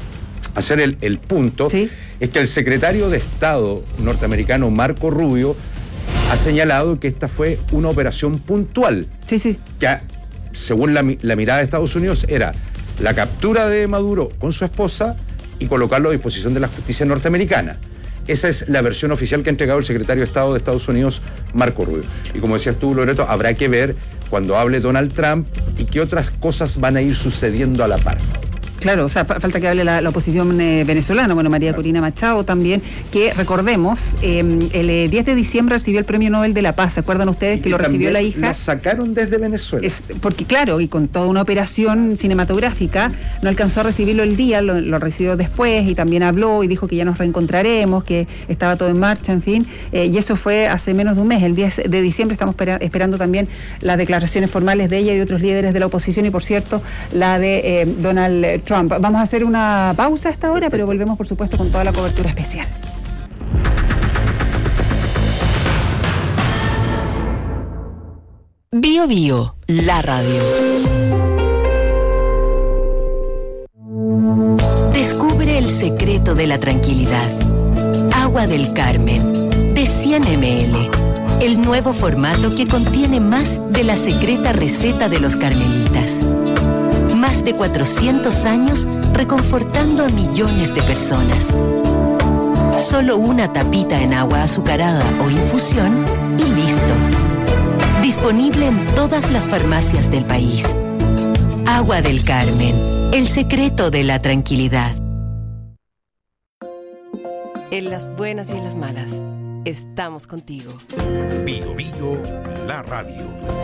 hacer el, el punto, ¿sí?, es que el secretario de Estado norteamericano, Marco Rubio, ha señalado que esta fue una operación puntual. Sí, sí. Que, según la, la mirada de Estados Unidos, era la captura de Maduro con su esposa y colocarlo a disposición de la justicia norteamericana. Esa es la versión oficial que ha entregado el secretario de Estado de Estados Unidos, Marco Rubio. Y como decías tú, Loreto, habrá que ver cuando hable Donald Trump y qué otras cosas van a ir sucediendo a la par. Claro, o sea, falta que hable la, la oposición eh, venezolana, bueno, María claro. Corina Machado también, que recordemos, eh, el eh, diez de diciembre recibió el Premio Nobel de la Paz. ¿Se acuerdan ustedes y que lo recibió la hija? La sacaron desde Venezuela. Es, porque claro, y con toda una operación cinematográfica, no alcanzó a recibirlo el día, lo, lo recibió después y también habló y dijo que ya nos reencontraremos, que estaba todo en marcha, en fin, eh, y eso fue hace menos de un mes, el diez de diciembre. Estamos espera, esperando también las declaraciones formales de ella y de otros líderes de la oposición y, por cierto, la de eh, Donald Trump. Vamos a hacer una pausa a esta hora, pero volvemos, por supuesto, con toda la cobertura especial. Bio Bio, la radio. Descubre el secreto de la tranquilidad. Agua del Carmen, de cien mililitros. El nuevo formato que contiene más de la secreta receta de los carmelitas. Más de cuatrocientos años reconfortando a millones de personas. Solo una tapita en agua azucarada o infusión y listo. Disponible en todas las farmacias del país. Agua del Carmen, el secreto de la tranquilidad. En las buenas y en las malas, estamos contigo. Bio Bio, la radio.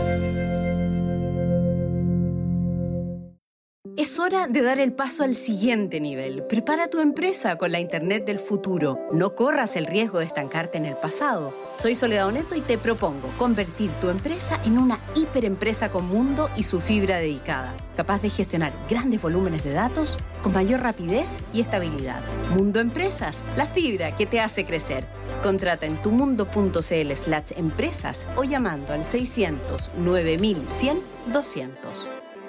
Es hora de dar el paso al siguiente nivel. Prepara tu empresa con la Internet del futuro. No corras el riesgo de estancarte en el pasado. Soy Soledad Oneto y te propongo convertir tu empresa en una hiperempresa con mundo y su fibra dedicada, capaz de gestionar grandes volúmenes de datos con mayor rapidez y estabilidad. Mundo Empresas, la fibra que te hace crecer. Contrata en tumundo.cl slash empresas o llamando al seiscientos nueve mil cien doscientos.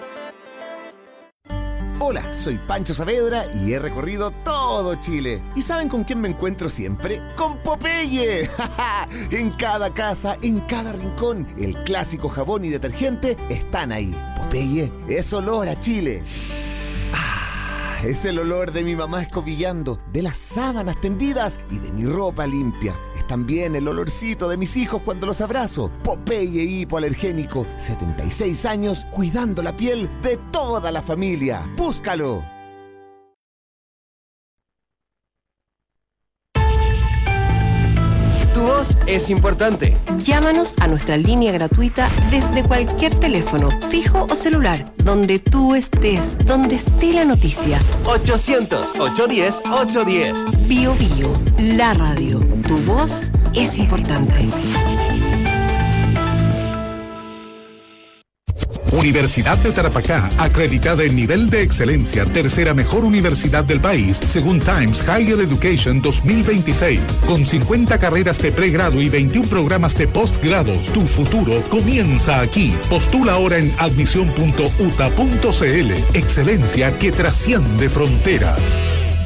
Hola, soy Pancho Saavedra y he recorrido todo Chile. ¿Y saben con quién me encuentro siempre? ¡Con Popeye! En cada casa, en cada rincón, el clásico jabón y detergente están ahí. Popeye es olor a Chile. Ah, es el olor de mi mamá escobillando, de las sábanas tendidas y de mi ropa limpia. Es también el olorcito de mis hijos cuando los abrazo. Popeye hipoalergénico, setenta y seis años cuidando la piel de toda la familia. ¡Búscalo! Tu voz es importante. Llámanos a nuestra línea gratuita desde cualquier teléfono, fijo o celular, donde tú estés, donde esté la noticia. ochocientos, ochocientos diez, ochocientos diez. Bio Bio, la radio. Tu voz es importante. Universidad de Tarapacá, acreditada en nivel de excelencia, tercera mejor universidad del país, según Times Higher Education dos mil veintiséis. Con cincuenta carreras de pregrado y veintiún programas de postgrados, tu futuro comienza aquí. Postula ahora en admisión punto u t a punto c l. Excelencia que trasciende fronteras.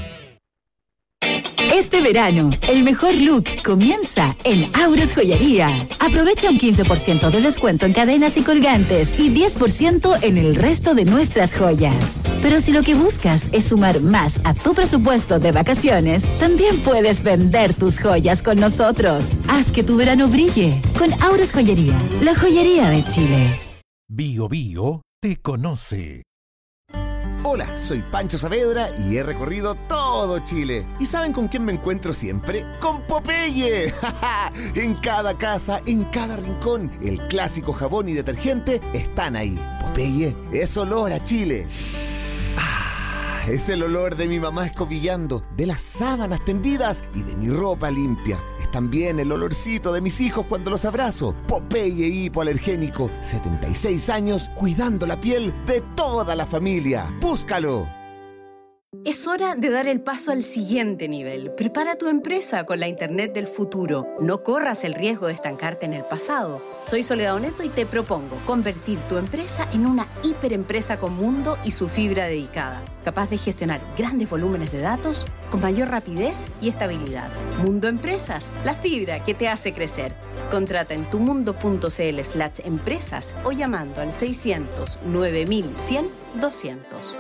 Este verano, el mejor look comienza en Auros Joyería. Aprovecha un quince por ciento de descuento en cadenas y colgantes y diez por ciento en el resto de nuestras joyas. Pero si lo que buscas es sumar más a tu presupuesto de vacaciones, también puedes vender tus joyas con nosotros. Haz que tu verano brille con Auros Joyería, la joyería de Chile. Bio Bio te conoce. Hola, soy Pancho Saavedra y he recorrido todo Chile. ¿Y saben con quién me encuentro siempre? ¡Con Popeye! En cada casa, en cada rincón, el clásico jabón y detergente están ahí. Popeye es olor a Chile. Ah, es el olor de mi mamá escobillando, de las sábanas tendidas y de mi ropa limpia. Es también el olorcito de mis hijos cuando los abrazo. Popeye hipoalergénico, setenta y seis años cuidando la piel de toda la familia. ¡Búscalo! Es hora de dar el paso al siguiente nivel. Prepara tu empresa con la Internet del futuro. No corras el riesgo de estancarte en el pasado. Soy Soledad Oneto y te propongo convertir tu empresa en una hiperempresa con mundo y su fibra dedicada, capaz de gestionar grandes volúmenes de datos con mayor rapidez y estabilidad. Mundo Empresas, la fibra que te hace crecer. Contrata en tumundo.cl slash empresas o llamando al seiscientos nueve mil cien doscientos.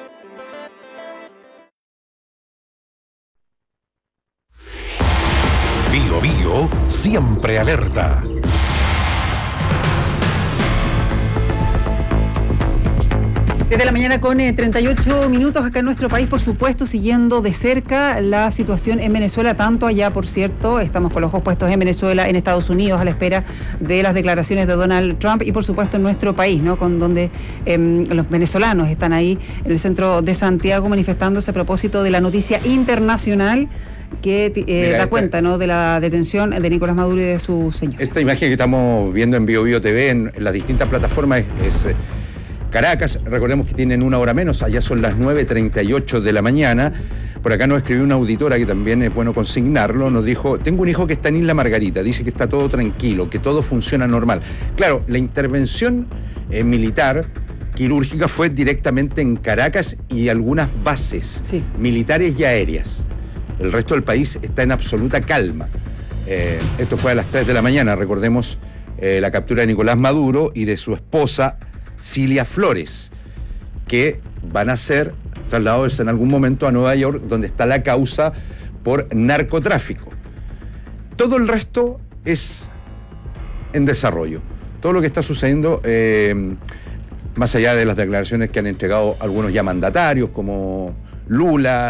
Bio Bio, siempre alerta. Desde la mañana con eh, treinta y ocho minutos acá en nuestro país, por supuesto, siguiendo de cerca la situación en Venezuela, tanto allá, por cierto, estamos con los ojos puestos en Venezuela, en Estados Unidos, a la espera de las declaraciones de Donald Trump y, por supuesto, en nuestro país, ¿no? Con donde eh, los venezolanos están ahí en el centro de Santiago manifestándose a propósito de la noticia internacional que eh, Mira, da esta, cuenta, ¿no?, de la detención de Nicolás Maduro y de su señor. Esta imagen que estamos viendo en Bio Bio T V, en, en las distintas plataformas, es, es Caracas. Recordemos que tienen una hora menos, allá son las nueve treinta y ocho de la mañana. Por acá nos escribió una auditora, que también es bueno consignarlo, nos dijo: tengo un hijo que está en Isla Margarita, dice que está todo tranquilo, que todo funciona normal. Claro, la intervención eh, militar quirúrgica fue directamente en Caracas y algunas bases sí. militares y aéreas. El resto del país está en absoluta calma. Eh, esto fue a las tres de la mañana, recordemos eh, la captura de Nicolás Maduro y de su esposa Cilia Flores, que van a ser trasladados en algún momento a Nueva York, donde está la causa por narcotráfico. Todo el resto es en desarrollo. Todo lo que está sucediendo, eh, más allá de las declaraciones que han entregado algunos ya mandatarios, como Lula,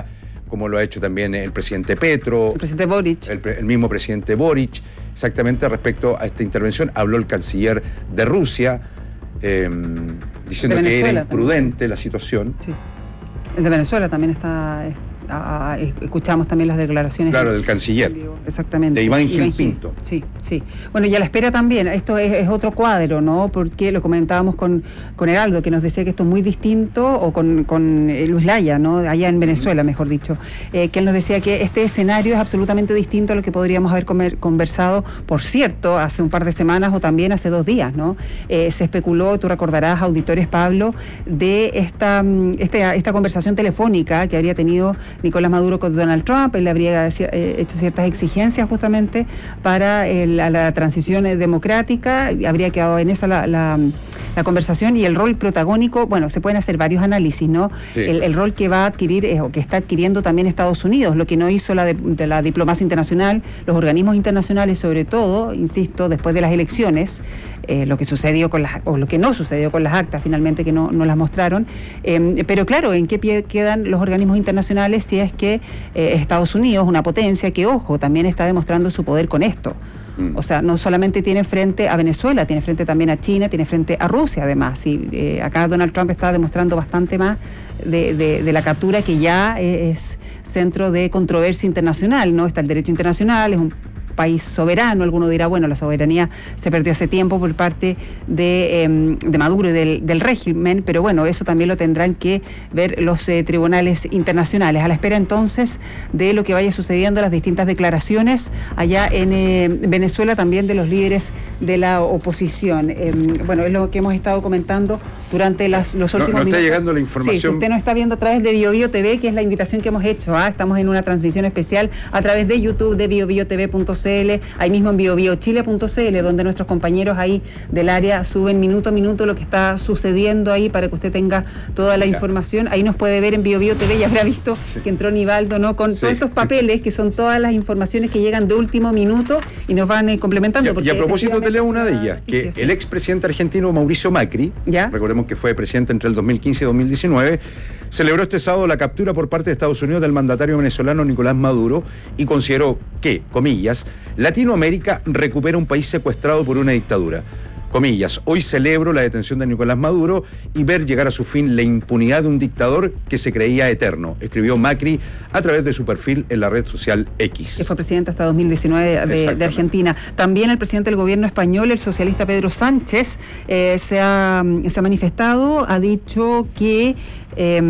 como lo ha hecho también el presidente Petro. El presidente Boric. El, el mismo presidente Boric, exactamente respecto a esta intervención. Habló el canciller de Rusia, eh, diciendo que era imprudente también la situación. Sí. El de Venezuela también está... A, a, escuchamos también las declaraciones. Claro, del canciller. Exactamente. De Iván Gil Pinto. Sí, sí. Bueno, y a la espera también, esto es, es otro cuadro, ¿no? Porque lo comentábamos con, con Heraldo, que nos decía que esto es muy distinto, o con, con eh, Luis Laya, ¿no? Allá en Venezuela, mejor dicho, eh, que él nos decía que este escenario es absolutamente distinto a lo que podríamos haber comer, conversado, por cierto, hace un par de semanas o también hace dos días, ¿no? Eh, se especuló, tú recordarás, auditores, Pablo, de esta, este, esta conversación telefónica que habría tenido Nicolás Maduro con Donald Trump. Él le habría hecho ciertas exigencias justamente para el, la, la transición democrática. Habría quedado en esa la, la, la conversación y el rol protagónico. Bueno, se pueden hacer varios análisis, ¿no? Sí. El, el rol que va a adquirir eh, o que está adquiriendo también Estados Unidos, lo que no hizo la, de, de la diplomacia internacional, los organismos internacionales, sobre todo, insisto, después de las elecciones, eh, lo que sucedió con las, o lo que no sucedió con las actas finalmente, que no, no las mostraron. Eh, pero claro, ¿en qué pie quedan los organismos internacionales si es que eh, Estados Unidos, una potencia que, ojo, también está demostrando su poder con esto? Mm. O sea, no solamente tiene frente a Venezuela, tiene frente también a China, tiene frente a Rusia, además. Y eh, acá Donald Trump está demostrando bastante más de, de, de la captura, que ya es centro de controversia internacional, ¿no? Está el derecho internacional, es un país soberano. Alguno dirá, bueno, la soberanía se perdió hace tiempo por parte de, eh, de Maduro y del, del régimen, pero bueno, eso también lo tendrán que ver los eh, tribunales internacionales. A la espera entonces de lo que vaya sucediendo, las distintas declaraciones allá en eh, Venezuela, también de los líderes de la oposición. Eh, bueno, es lo que hemos estado comentando durante las, los últimos no, no minutos. Está llegando la información. Sí, si usted nos está viendo a través de BioBio T V, que es la invitación que hemos hecho, ¿ah? Estamos en una transmisión especial a través de YouTube de bio bio t v punto c l, ahí mismo en bio bio chile punto c l, donde nuestros compañeros ahí del área suben minuto a minuto lo que está sucediendo ahí para que usted tenga toda la Mira. información. Ahí nos puede ver en BioBio T V, ya habrá visto sí. que entró Nivaldo, ¿no? Con sí. todos estos papeles que son todas las informaciones que llegan de último minuto y nos van eh, complementando. Y, porque y a propósito te leo una de ellas, que sí, sí. el expresidente argentino Mauricio Macri, ¿Ya? recordemos que fue presidente entre el dos mil quince y dos mil diecinueve, celebró este sábado la captura por parte de Estados Unidos del mandatario venezolano Nicolás Maduro y consideró que, comillas, Latinoamérica recupera un país secuestrado por una dictadura. Comillas, hoy celebro la detención de Nicolás Maduro y ver llegar a su fin la impunidad de un dictador que se creía eterno, escribió Macri a través de su perfil en la red social X. Que fue presidente hasta dos mil diecinueve de, de Argentina. También el presidente del gobierno español, el socialista Pedro Sánchez, eh, se, ha, se ha manifestado, ha dicho que Eh,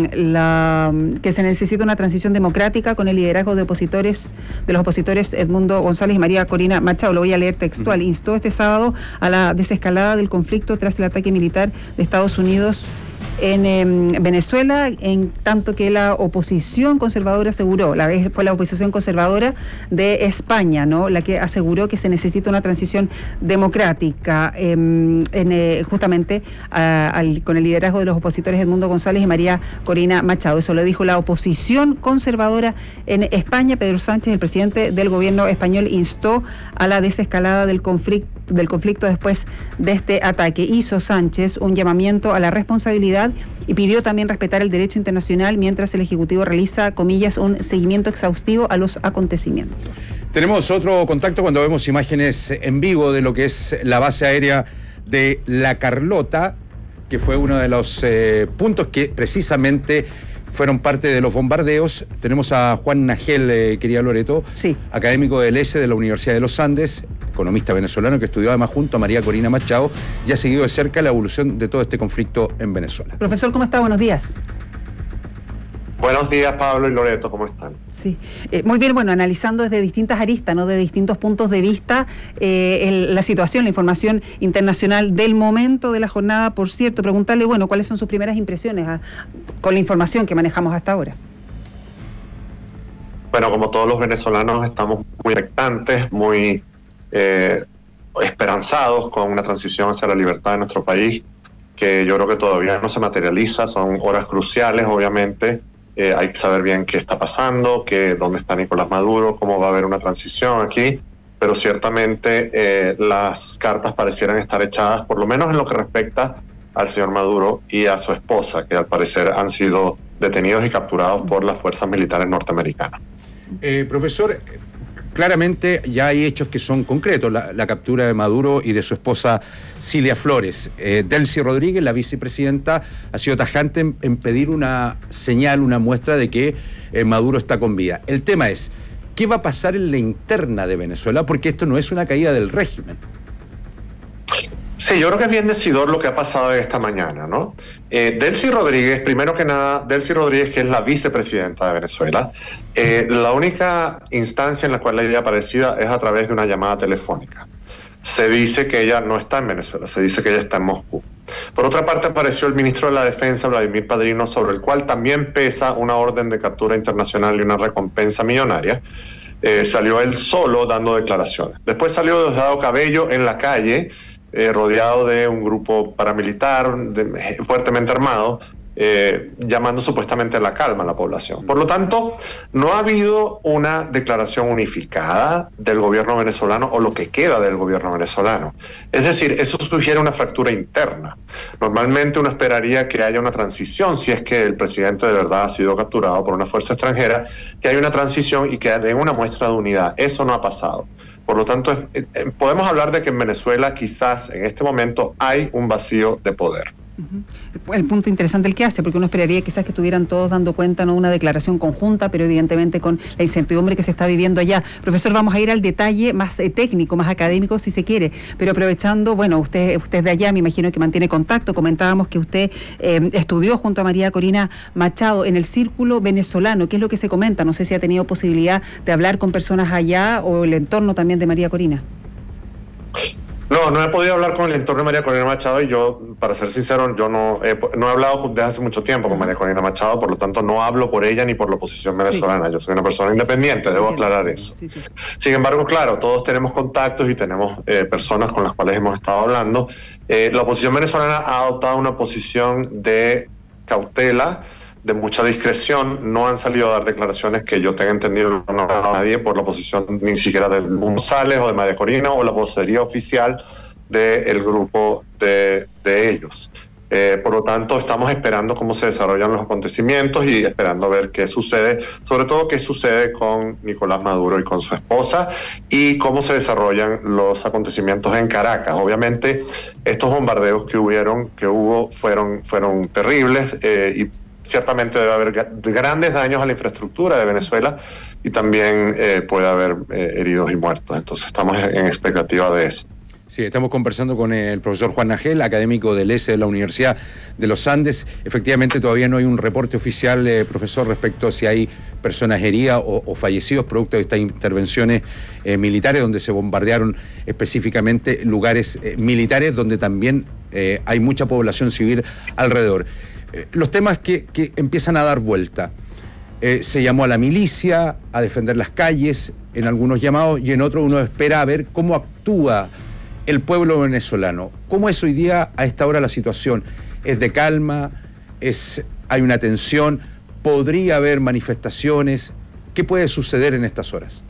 la, que se necesita una transición democrática con el liderazgo de opositores, de los opositores Edmundo González y María Corina Machado. Lo voy a leer textual. Uh-huh. Instó este sábado a la desescalada del conflicto tras el ataque militar de Estados Unidos en eh, Venezuela, en tanto que la oposición conservadora aseguró, la vez fue la oposición conservadora de España, ¿no?, la que aseguró que se necesita una transición democrática, eh, en, eh, justamente a, al, con el liderazgo de los opositores Edmundo González y María Corina Machado. Eso lo dijo la oposición conservadora en España. Pedro Sánchez, el presidente del gobierno español, instó a la desescalada del conflicto del conflicto después de este ataque. Hizo Sánchez un llamamiento a la responsabilidad y pidió también respetar el derecho internacional mientras el Ejecutivo realiza, comillas, un seguimiento exhaustivo a los acontecimientos. Tenemos otro contacto cuando vemos imágenes en vivo de lo que es la base aérea de La Carlota, que fue uno de los eh, puntos que precisamente fueron parte de los bombardeos. Tenemos a Juan Nagel, eh, querida Loreto, sí. académico del E S E de la Universidad de los Andes, economista venezolano que estudió además junto a María Corina Machado y ha seguido de cerca la evolución de todo este conflicto en Venezuela. Profesor, ¿cómo está? Buenos días. Buenos días, Pablo y Loreto, ¿cómo están? Sí, eh, muy bien, bueno, analizando desde distintas aristas, ¿no?, de distintos puntos de vista, eh, el, la situación, la información internacional del momento de la jornada. Por cierto, preguntarle, bueno, ¿cuáles son sus primeras impresiones a, con la información que manejamos hasta ahora? Bueno, como todos los venezolanos estamos muy expectantes, muy eh, esperanzados con una transición hacia la libertad de nuestro país, que yo creo que todavía no se materializa. Son horas cruciales, obviamente. Eh, hay que saber bien qué está pasando, que, dónde está Nicolás Maduro, cómo va a haber una transición aquí, pero ciertamente eh, las cartas parecieran estar echadas, por lo menos en lo que respecta al señor Maduro y a su esposa, que al parecer han sido detenidos y capturados por las fuerzas militares norteamericanas. Eh, profesor, claramente ya hay hechos que son concretos, la, la captura de Maduro y de su esposa Cilia Flores. Eh, Delcy Rodríguez, la vicepresidenta, ha sido tajante en, en pedir una señal, una muestra de que eh, Maduro está con vida. El tema es, ¿qué va a pasar en la interna de Venezuela? Porque esto no es una caída del régimen. Sí, yo creo que es bien decidor lo que ha pasado esta mañana, ¿no? Eh, Delcy Rodríguez, primero que nada, Delcy Rodríguez, que es la vicepresidenta de Venezuela, eh, la única instancia en la cual ella ha aparecido es a través de una llamada telefónica. Se dice que ella no está en Venezuela, se dice que ella está en Moscú. Por otra parte, apareció el ministro de la Defensa, Vladimir Padrino, sobre el cual también pesa una orden de captura internacional y una recompensa millonaria. Eh, salió él solo dando declaraciones. Después salió Diosdado Cabello en la calle, Eh, rodeado de un grupo paramilitar de, fuertemente armado, eh, llamando supuestamente a la calma a la población. Por lo tanto, no ha habido una declaración unificada del gobierno venezolano o lo que queda del gobierno venezolano. Es decir, eso sugiere una fractura interna. Normalmente uno esperaría que haya una transición, si es que el presidente de verdad ha sido capturado por una fuerza extranjera, que haya una transición y que den una muestra de unidad. Eso no ha pasado. Por lo tanto, eh, eh, podemos hablar de que en Venezuela quizás en este momento hay un vacío de poder. Uh-huh. El punto interesante el que hace, porque uno esperaría quizás que estuvieran todos dando cuenta, no una declaración conjunta, pero evidentemente con la incertidumbre que se está viviendo allá. Profesor, vamos a ir al detalle más eh, técnico, más académico si se quiere, pero aprovechando, bueno, usted, usted de allá me imagino que mantiene contacto, comentábamos que usted eh, estudió junto a María Corina Machado en el círculo venezolano. ¿Qué es lo que se comenta? No sé si ha tenido posibilidad de hablar con personas allá o el entorno también de María Corina. No, no he podido hablar con el entorno de María Corina Machado y yo, para ser sincero, yo no he, no he hablado desde hace mucho tiempo con María Corina Machado, por lo tanto no hablo por ella ni por la oposición venezolana. Sí. Yo soy una persona independiente, sí, debo aclarar eso. Sí, sí. Sin embargo, claro, todos tenemos contactos y tenemos eh, personas con las cuales hemos estado hablando. Eh, la oposición venezolana ha adoptado una posición de cautela, de mucha discreción. No han salido a dar declaraciones que yo tenga entendido, no ha dado nadie por la posición ni siquiera de González o de María Corina o la vocería oficial del grupo de, de ellos. Eh, por lo tanto, estamos esperando cómo se desarrollan los acontecimientos y esperando ver qué sucede, sobre todo qué sucede con Nicolás Maduro y con su esposa y cómo se desarrollan los acontecimientos en Caracas. Obviamente, estos bombardeos que hubieron, que hubo, fueron, fueron terribles eh, y ciertamente debe haber grandes daños a la infraestructura de Venezuela y también eh, puede haber eh, heridos y muertos. Entonces estamos en expectativa de eso. Sí, estamos conversando con el profesor Juan Nagel, académico del E S E de la Universidad de los Andes. Efectivamente, todavía no hay un reporte oficial, eh, profesor, respecto a si hay personas heridas o, o fallecidos producto de estas intervenciones eh, militares, donde se bombardearon específicamente lugares eh, militares, donde también eh, hay mucha población civil alrededor. Eh, los temas que, que empiezan a dar vuelta. Eh, se llamó a la milicia a defender las calles, en algunos llamados, y en otros uno espera a ver cómo actúa el pueblo venezolano. ¿Cómo es hoy día a esta hora la situación? ¿Es de calma? ¿Es, hay una tensión? ¿Podría haber manifestaciones? ¿Qué puede suceder en estas horas?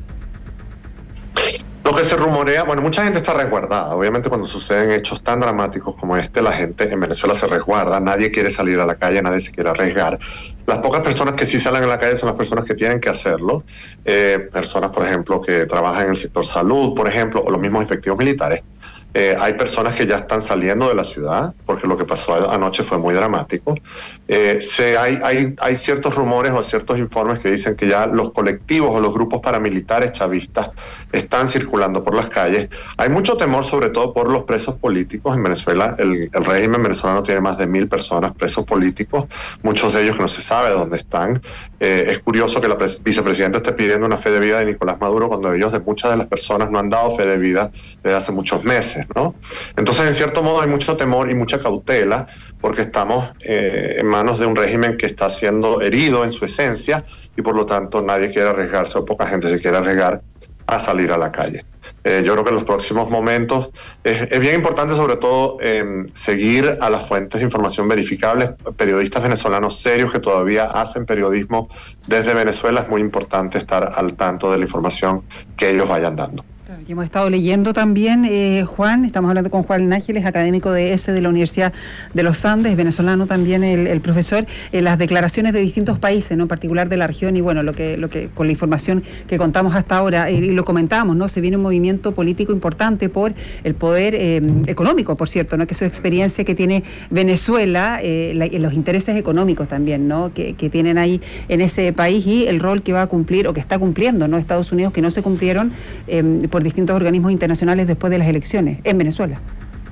Lo que se rumorea, bueno, mucha gente está resguardada. Obviamente cuando suceden hechos tan dramáticos como este, la gente en Venezuela se resguarda, nadie quiere salir a la calle, nadie se quiere arriesgar. Las pocas personas que sí salen a la calle son las personas que tienen que hacerlo, eh, personas, por ejemplo, que trabajan en el sector salud, por ejemplo, o los mismos efectivos militares. Eh, hay personas que ya están saliendo de la ciudad, porque lo que pasó anoche fue muy dramático. Eh, se, hay, hay, hay ciertos rumores o ciertos informes que dicen que ya los colectivos o los grupos paramilitares chavistas están circulando por las calles. Hay mucho temor, sobre todo por los presos políticos en Venezuela. El, el régimen venezolano tiene más de mil personas presos políticos, muchos de ellos que no se sabe dónde están. Eh, es curioso que la vicepresidenta esté pidiendo una fe de vida de Nicolás Maduro cuando ellos, de muchas de las personas, no han dado fe de vida desde hace muchos meses, ¿no? Entonces, en cierto modo, hay mucho temor y mucha cautela porque estamos eh, en manos de un régimen que está siendo herido en su esencia y, por lo tanto, nadie quiere arriesgarse o poca gente se quiere arriesgar a salir a la calle. Eh, yo creo que en los próximos momentos es, es bien importante, sobre todo, eh, seguir a las fuentes de información verificables, periodistas venezolanos serios que todavía hacen periodismo desde Venezuela. Es muy importante estar al tanto de la información que ellos vayan dando. Que hemos estado leyendo también, eh, Juan, estamos hablando con Juan Nájeles, académico de E S E de la Universidad de los Andes, venezolano también el, el profesor, eh, las declaraciones de distintos países, ¿no? En particular de la región, y bueno, lo que, lo que con la información que contamos hasta ahora, eh, y lo comentábamos, ¿no? Se viene un movimiento político importante por el poder eh, económico, por cierto, ¿no? Que es su experiencia que tiene Venezuela, eh, la, los intereses económicos también, ¿no? Que, que tienen ahí en ese país y el rol que va a cumplir o que está cumpliendo, ¿no? Estados Unidos, que no se cumplieron eh, por distintos organismos internacionales después de las elecciones en Venezuela.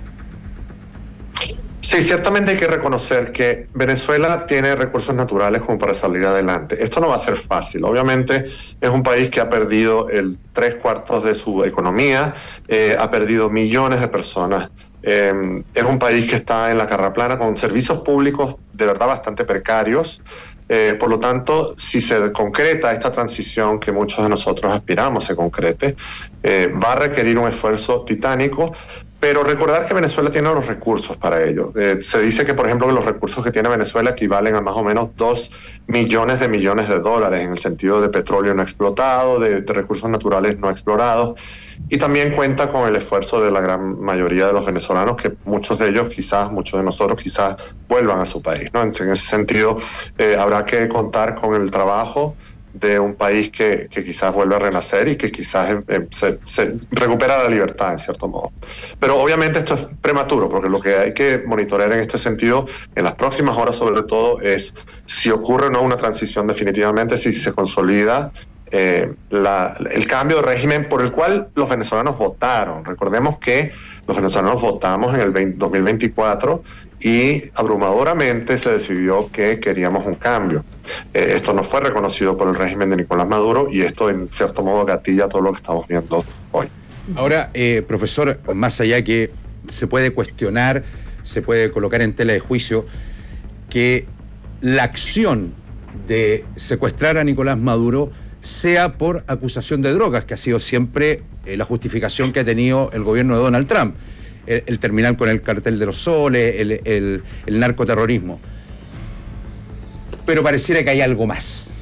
Sí, ciertamente hay que reconocer que Venezuela tiene recursos naturales como para salir adelante. Esto no va a ser fácil. Obviamente es un país que ha perdido el tres cuartos de su economía, eh, ha perdido millones de personas. Eh, es un país que está en la carrera plana con servicios públicos de verdad bastante precarios. Eh, por lo tanto, si se concreta esta transición que muchos de nosotros aspiramos se concrete, eh, va a requerir un esfuerzo titánico, pero recordar que Venezuela tiene los recursos para ello. Eh, se dice que, por ejemplo, que los recursos que tiene Venezuela equivalen a más o menos dos millones de millones de dólares en el sentido de petróleo no explotado, de, de recursos naturales no explorados, y también cuenta con el esfuerzo de la gran mayoría de los venezolanos, que muchos de ellos quizás, muchos de nosotros quizás vuelvan a su país, ¿no? En, en ese sentido, eh, habrá que contar con el trabajo de un país que, que quizás vuelve a renacer y que quizás eh, se, se recupera la libertad en cierto modo. Pero obviamente esto es prematuro, porque lo que hay que monitorear en este sentido en las próximas horas sobre todo es si ocurre o no una transición definitivamente, si se consolida eh, la, el cambio de régimen por el cual los venezolanos votaron. Recordemos que los venezolanos votamos en el veinte, dos mil veinticuatro y abrumadoramente se decidió que queríamos un cambio. Eh, esto no fue reconocido por el régimen de Nicolás Maduro y esto en cierto modo gatilla todo lo que estamos viendo hoy. Ahora, eh, profesor, más allá que se puede cuestionar, se puede colocar en tela de juicio que la acción de secuestrar a Nicolás Maduro sea por acusación de drogas, que ha sido siempre eh, la justificación que ha tenido el gobierno de Donald Trump. El, el terminar con el cartel de los soles, el, el, el narcoterrorismo. Pero pareciera que hay algo más.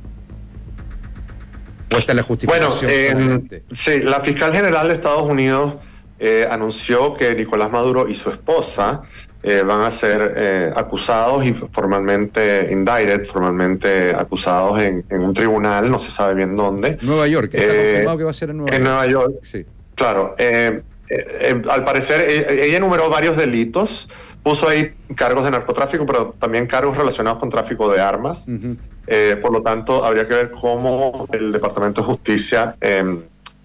¿O esta es la justificación? Bueno, eh, sí, la fiscal general de Estados Unidos eh, anunció que Nicolás Maduro y su esposa eh, van a ser eh, acusados y formalmente indicted, formalmente acusados en, en un tribunal, no se sabe bien dónde. Nueva York, está eh, confirmado que va a ser en Nueva en York. Nueva York, sí. Claro. Eh, eh, eh, al parecer, eh, ella enumeró varios delitos, puso ahí cargos de narcotráfico, pero también cargos relacionados con tráfico de armas. Uh-huh. Eh, por lo tanto, habría que ver cómo el Departamento de Justicia eh,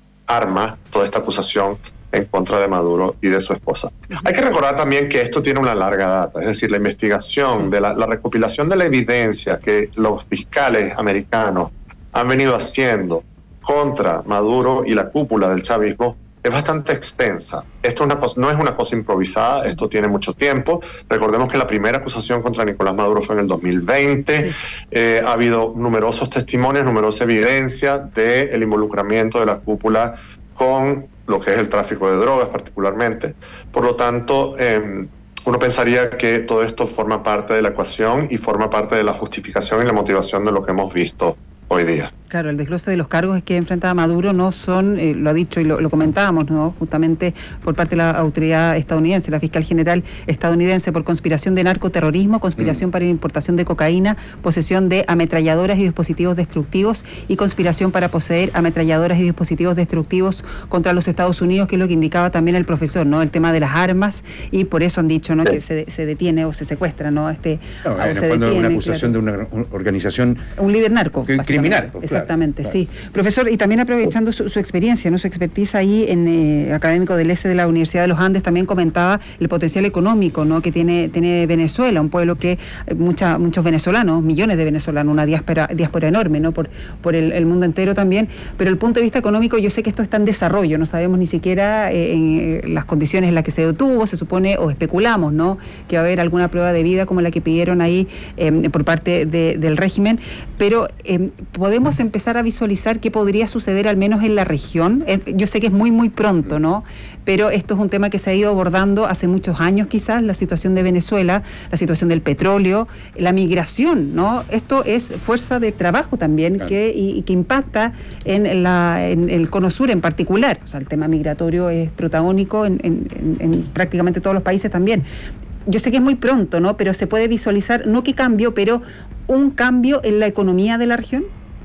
arma toda esta acusación en contra de Maduro y de su esposa. Uh-huh. Hay que recordar también que esto tiene una larga data, es decir, la investigación, sí. de la, la recopilación de la evidencia que los fiscales americanos han venido haciendo contra Maduro y la cúpula del chavismo es bastante extensa. Esto es una cosa, no es una cosa improvisada, esto tiene mucho tiempo. Recordemos que la primera acusación contra Nicolás Maduro fue en el dos mil veinte. Sí. Eh, ha habido numerosos testimonios, numerosa evidencia del involucramiento de la cúpula con lo que es el tráfico de drogas particularmente. Por lo tanto, eh, uno pensaría que todo esto forma parte de la ecuación y forma parte de la justificación y la motivación de lo que hemos visto hoy día. Claro, el desglose de los cargos que enfrenta Maduro no son, eh, lo ha dicho y lo, lo comentábamos, ¿no? Justamente por parte de la autoridad estadounidense, la fiscal general estadounidense, por conspiración de narcoterrorismo, conspiración mm. para importación de cocaína, posesión de ametralladoras y dispositivos destructivos y conspiración para poseer ametralladoras y dispositivos destructivos contra los Estados Unidos, que es lo que indicaba también el profesor, ¿no? El tema de las armas, y por eso han dicho, ¿no? Sí. Que se, se detiene o se secuestra, ¿no? Este, no, en el fondo detiene, es una acusación claro. de una organización... Un líder narco. Que, criminal. Pues, exactamente, claro, sí. Claro. Profesor, y también aprovechando su, su experiencia, ¿no? Su expertise ahí en eh, académico del E S E de la Universidad de los Andes, también comentaba el potencial económico, ¿no? Que tiene, tiene Venezuela, un pueblo que mucha, muchos venezolanos, millones de venezolanos, una diáspora, diáspora enorme, ¿no? Por, por el, el mundo entero también, pero el punto de vista económico, yo sé que esto está en desarrollo, no sabemos ni siquiera eh, en eh, las condiciones en las que se detuvo, se supone, o especulamos, ¿no? Que va a haber alguna prueba de vida como la que pidieron ahí eh, por parte de, del régimen, pero eh, podemos empezar empezar a visualizar qué podría suceder al menos en la región? Eh, yo sé que es muy, muy pronto, ¿no? Pero esto es un tema que se ha ido abordando hace muchos años quizás, la situación de Venezuela, la situación del petróleo, la migración, ¿no? Esto es fuerza de trabajo también, claro, que, y, y que impacta en, la, en el Cono Sur en particular. O sea, el tema migratorio es protagónico en, en, en, en prácticamente todos los países también. Yo sé que es muy pronto, ¿no? Pero se puede visualizar, no qué cambio, pero un cambio en la economía de la región.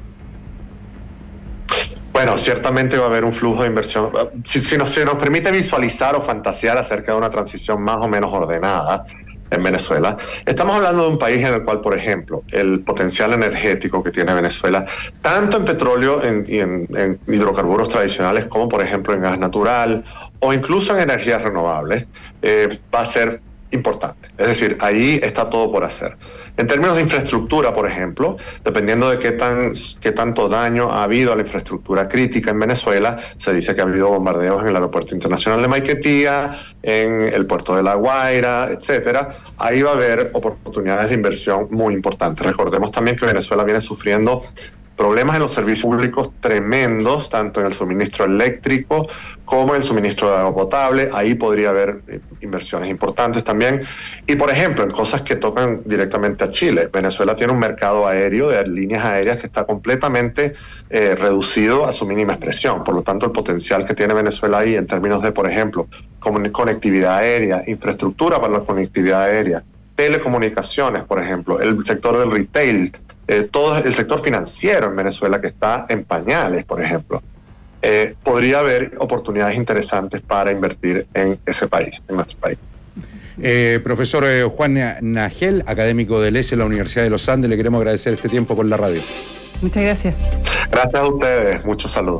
Bueno, ciertamente va a haber un flujo de inversión. Si, si, nos, si nos permite visualizar o fantasear acerca de una transición más o menos ordenada en Venezuela, estamos hablando de un país en el cual, por ejemplo, el potencial energético que tiene Venezuela, tanto en petróleo en, y en, en hidrocarburos tradicionales como, por ejemplo, en gas natural o incluso en energías renovables, eh, va a ser importante. Es decir, ahí está todo por hacer. En términos de infraestructura, por ejemplo, dependiendo de qué tan qué tanto daño ha habido a la infraestructura crítica en Venezuela, se dice que ha habido bombardeos en el Aeropuerto Internacional de Maiquetía, en el Puerto de La Guaira, etcétera. Ahí va a haber oportunidades de inversión muy importantes. Recordemos también que Venezuela viene sufriendo problemas en los servicios públicos tremendos, tanto en el suministro eléctrico como en el suministro de agua potable. Ahí podría haber inversiones importantes también. Y, por ejemplo, en cosas que tocan directamente a Chile. Venezuela tiene un mercado aéreo de líneas aéreas que está completamente eh, reducido a su mínima expresión. Por lo tanto, el potencial que tiene Venezuela ahí en términos de, por ejemplo, conectividad aérea, infraestructura para la conectividad aérea, telecomunicaciones, por ejemplo, el sector del retail, Eh, todo el sector financiero en Venezuela que está en pañales, por ejemplo, eh, podría haber oportunidades interesantes para invertir en ese país, en nuestro país. Eh, profesor eh, Juan Nagel, académico del E S E, la Universidad de los Andes, le queremos agradecer este tiempo con la radio. Muchas gracias. Gracias a ustedes, muchos saludos.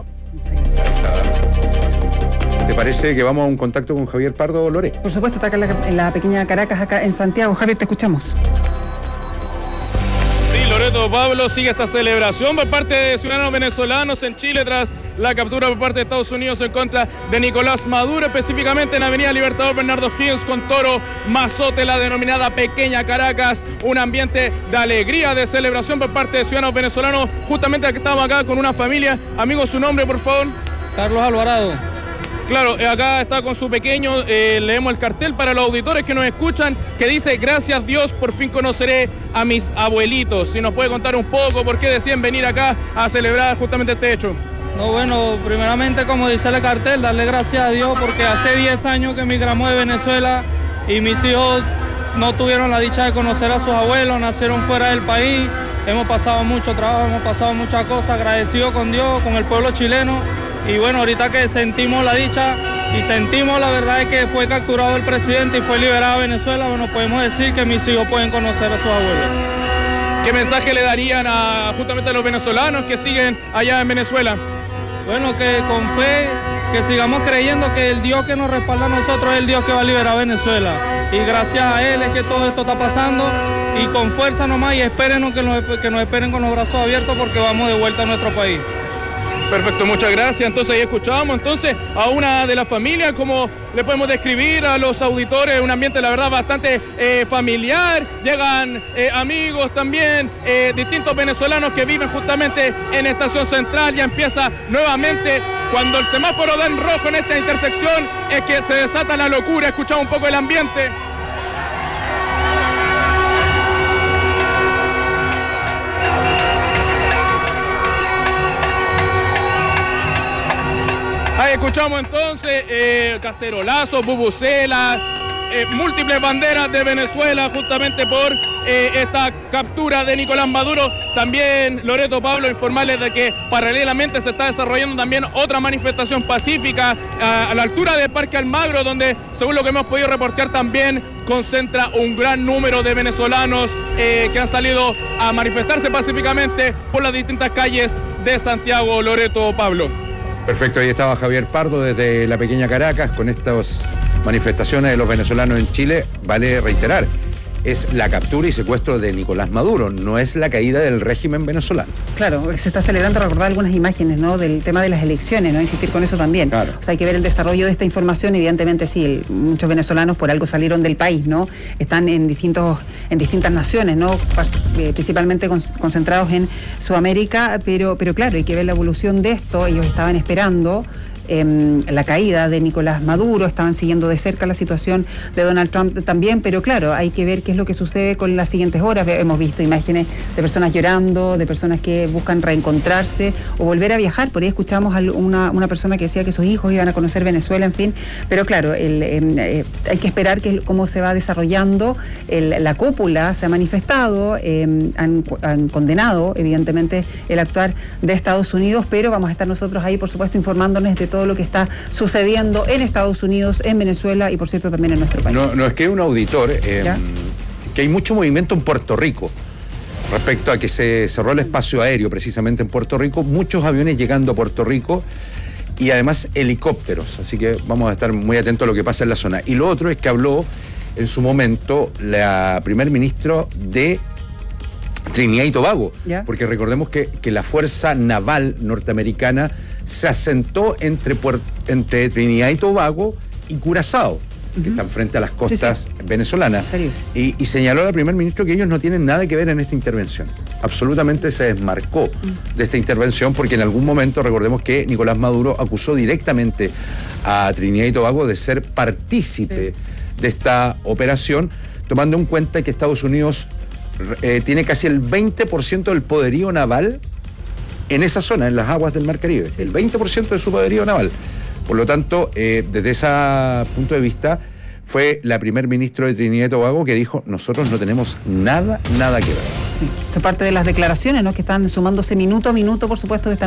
¿Te parece que vamos a un contacto con Javier Pardo, Lore? Por supuesto, está acá en la, en la pequeña Caracas, acá en Santiago. Javier, te escuchamos. Loreto Pablo, sigue esta celebración por parte de ciudadanos venezolanos en Chile tras la captura por parte de Estados Unidos en contra de Nicolás Maduro, específicamente en Avenida Libertador Bernardo Higgins con Toro Mazote, la denominada Pequeña Caracas, un ambiente de alegría, de celebración por parte de ciudadanos venezolanos. Justamente aquí estamos acá con una familia. Amigo, su nombre, por favor. Carlos Alvarado. Claro, acá está con su pequeño, eh, leemos el cartel para los auditores que nos escuchan, que dice: gracias Dios, por fin conoceré a mis abuelitos. Si nos puede contar un poco por qué deciden venir acá a celebrar justamente este hecho. No, bueno, primeramente, como dice el cartel, darle gracias a Dios porque hace diez años que emigramos de Venezuela y mis hijos no tuvieron la dicha de conocer a sus abuelos, nacieron fuera del país, hemos pasado mucho trabajo, hemos pasado muchas cosas, agradecidos con Dios, con el pueblo chileno. Y bueno, ahorita que sentimos la dicha y sentimos la verdad es que fue capturado el presidente y fue liberado a Venezuela, bueno, podemos decir que mis hijos pueden conocer a sus abuelos. ¿Qué mensaje le darían a justamente a los venezolanos que siguen allá en Venezuela? Bueno, que con fe, que sigamos creyendo que el Dios que nos respalda a nosotros es el Dios que va a liberar a Venezuela. Y gracias a Él es que todo esto está pasando. Y con fuerza nomás, y espérenos que nos, que nos esperen con los brazos abiertos porque vamos de vuelta a nuestro país. Perfecto, muchas gracias. Entonces ahí escuchábamos entonces a una de las familias, como le podemos describir a los auditores, un ambiente la verdad bastante eh, familiar. Llegan eh, amigos también, eh, distintos venezolanos que viven justamente en Estación Central. Ya empieza nuevamente, cuando el semáforo da en rojo en esta intersección, es que se desata la locura. Escuchamos un poco el ambiente. Ahí escuchamos entonces eh, cacerolazos, bubucelas, eh, múltiples banderas de Venezuela justamente por eh, esta captura de Nicolás Maduro. También, Loreto, Pablo, informarles de que paralelamente se está desarrollando también otra manifestación pacífica a, a la altura del Parque Almagro, donde, según lo que hemos podido reportear, también concentra un gran número de venezolanos eh, que han salido a manifestarse pacíficamente por las distintas calles de Santiago. Loreto, Pablo. Perfecto, ahí estaba Javier Pardo desde la pequeña Caracas con estas manifestaciones de los venezolanos en Chile. Vale reiterar es la captura y secuestro de Nicolás Maduro, no es la caída del régimen venezolano. Claro, se está celebrando, recordar algunas imágenes, ¿no?, del tema de las elecciones, ¿no?, insistir con eso también. Claro. O sea, hay que ver el desarrollo de esta información. Evidentemente sí, el, muchos venezolanos por algo salieron del país, ¿no? Están en distintos, en distintas naciones, ¿no?, principalmente con, concentrados en Sudamérica, pero, pero claro, hay que ver la evolución de esto. Ellos estaban esperando Eh, la caída de Nicolás Maduro, estaban siguiendo de cerca la situación de Donald Trump también, pero claro, hay que ver qué es lo que sucede con las siguientes horas. Hemos visto imágenes de personas llorando, de personas que buscan reencontrarse o volver a viajar. Por ahí escuchamos a una, una persona que decía que sus hijos iban a conocer Venezuela, en fin, pero claro, el, eh, hay que esperar que cómo se va desarrollando. El, la cúpula se ha manifestado, eh, han, han condenado evidentemente el actuar de Estados Unidos, pero vamos a estar nosotros ahí, por supuesto, informándoles de todo lo que está sucediendo en Estados Unidos, en Venezuela y, por cierto, también en nuestro país. No, no es que un auditor, eh, que hay mucho movimiento en Puerto Rico respecto a que se cerró el espacio aéreo precisamente en Puerto Rico, muchos aviones llegando a Puerto Rico y además helicópteros, así que vamos a estar muy atentos a lo que pasa en la zona. Y lo otro es que habló en su momento la primer ministro de Trinidad y Tobago, ¿ya?, porque recordemos que, que la Fuerza Naval norteamericana se asentó entre, Puert- entre Trinidad y Tobago y Curazao, uh-huh, que están frente a las costas sí, sí. venezolanas. Y, y señaló al primer ministro que ellos no tienen nada que ver en esta intervención. Absolutamente se desmarcó uh-huh. de esta intervención, porque en algún momento, recordemos que Nicolás Maduro acusó directamente a Trinidad y Tobago de ser partícipe sí. de esta operación, tomando en cuenta que Estados Unidos eh, tiene casi el veinte por ciento del poderío naval en esa zona, en las aguas del Mar Caribe, sí. el veinte por ciento de su poderío naval. Por lo tanto, eh, desde ese punto de vista, fue la primer ministro de Trinidad y Tobago que dijo: nosotros no tenemos nada, nada que ver. Sí, eso es parte de las declaraciones, ¿no?, que están sumándose minuto a minuto, por supuesto, de esta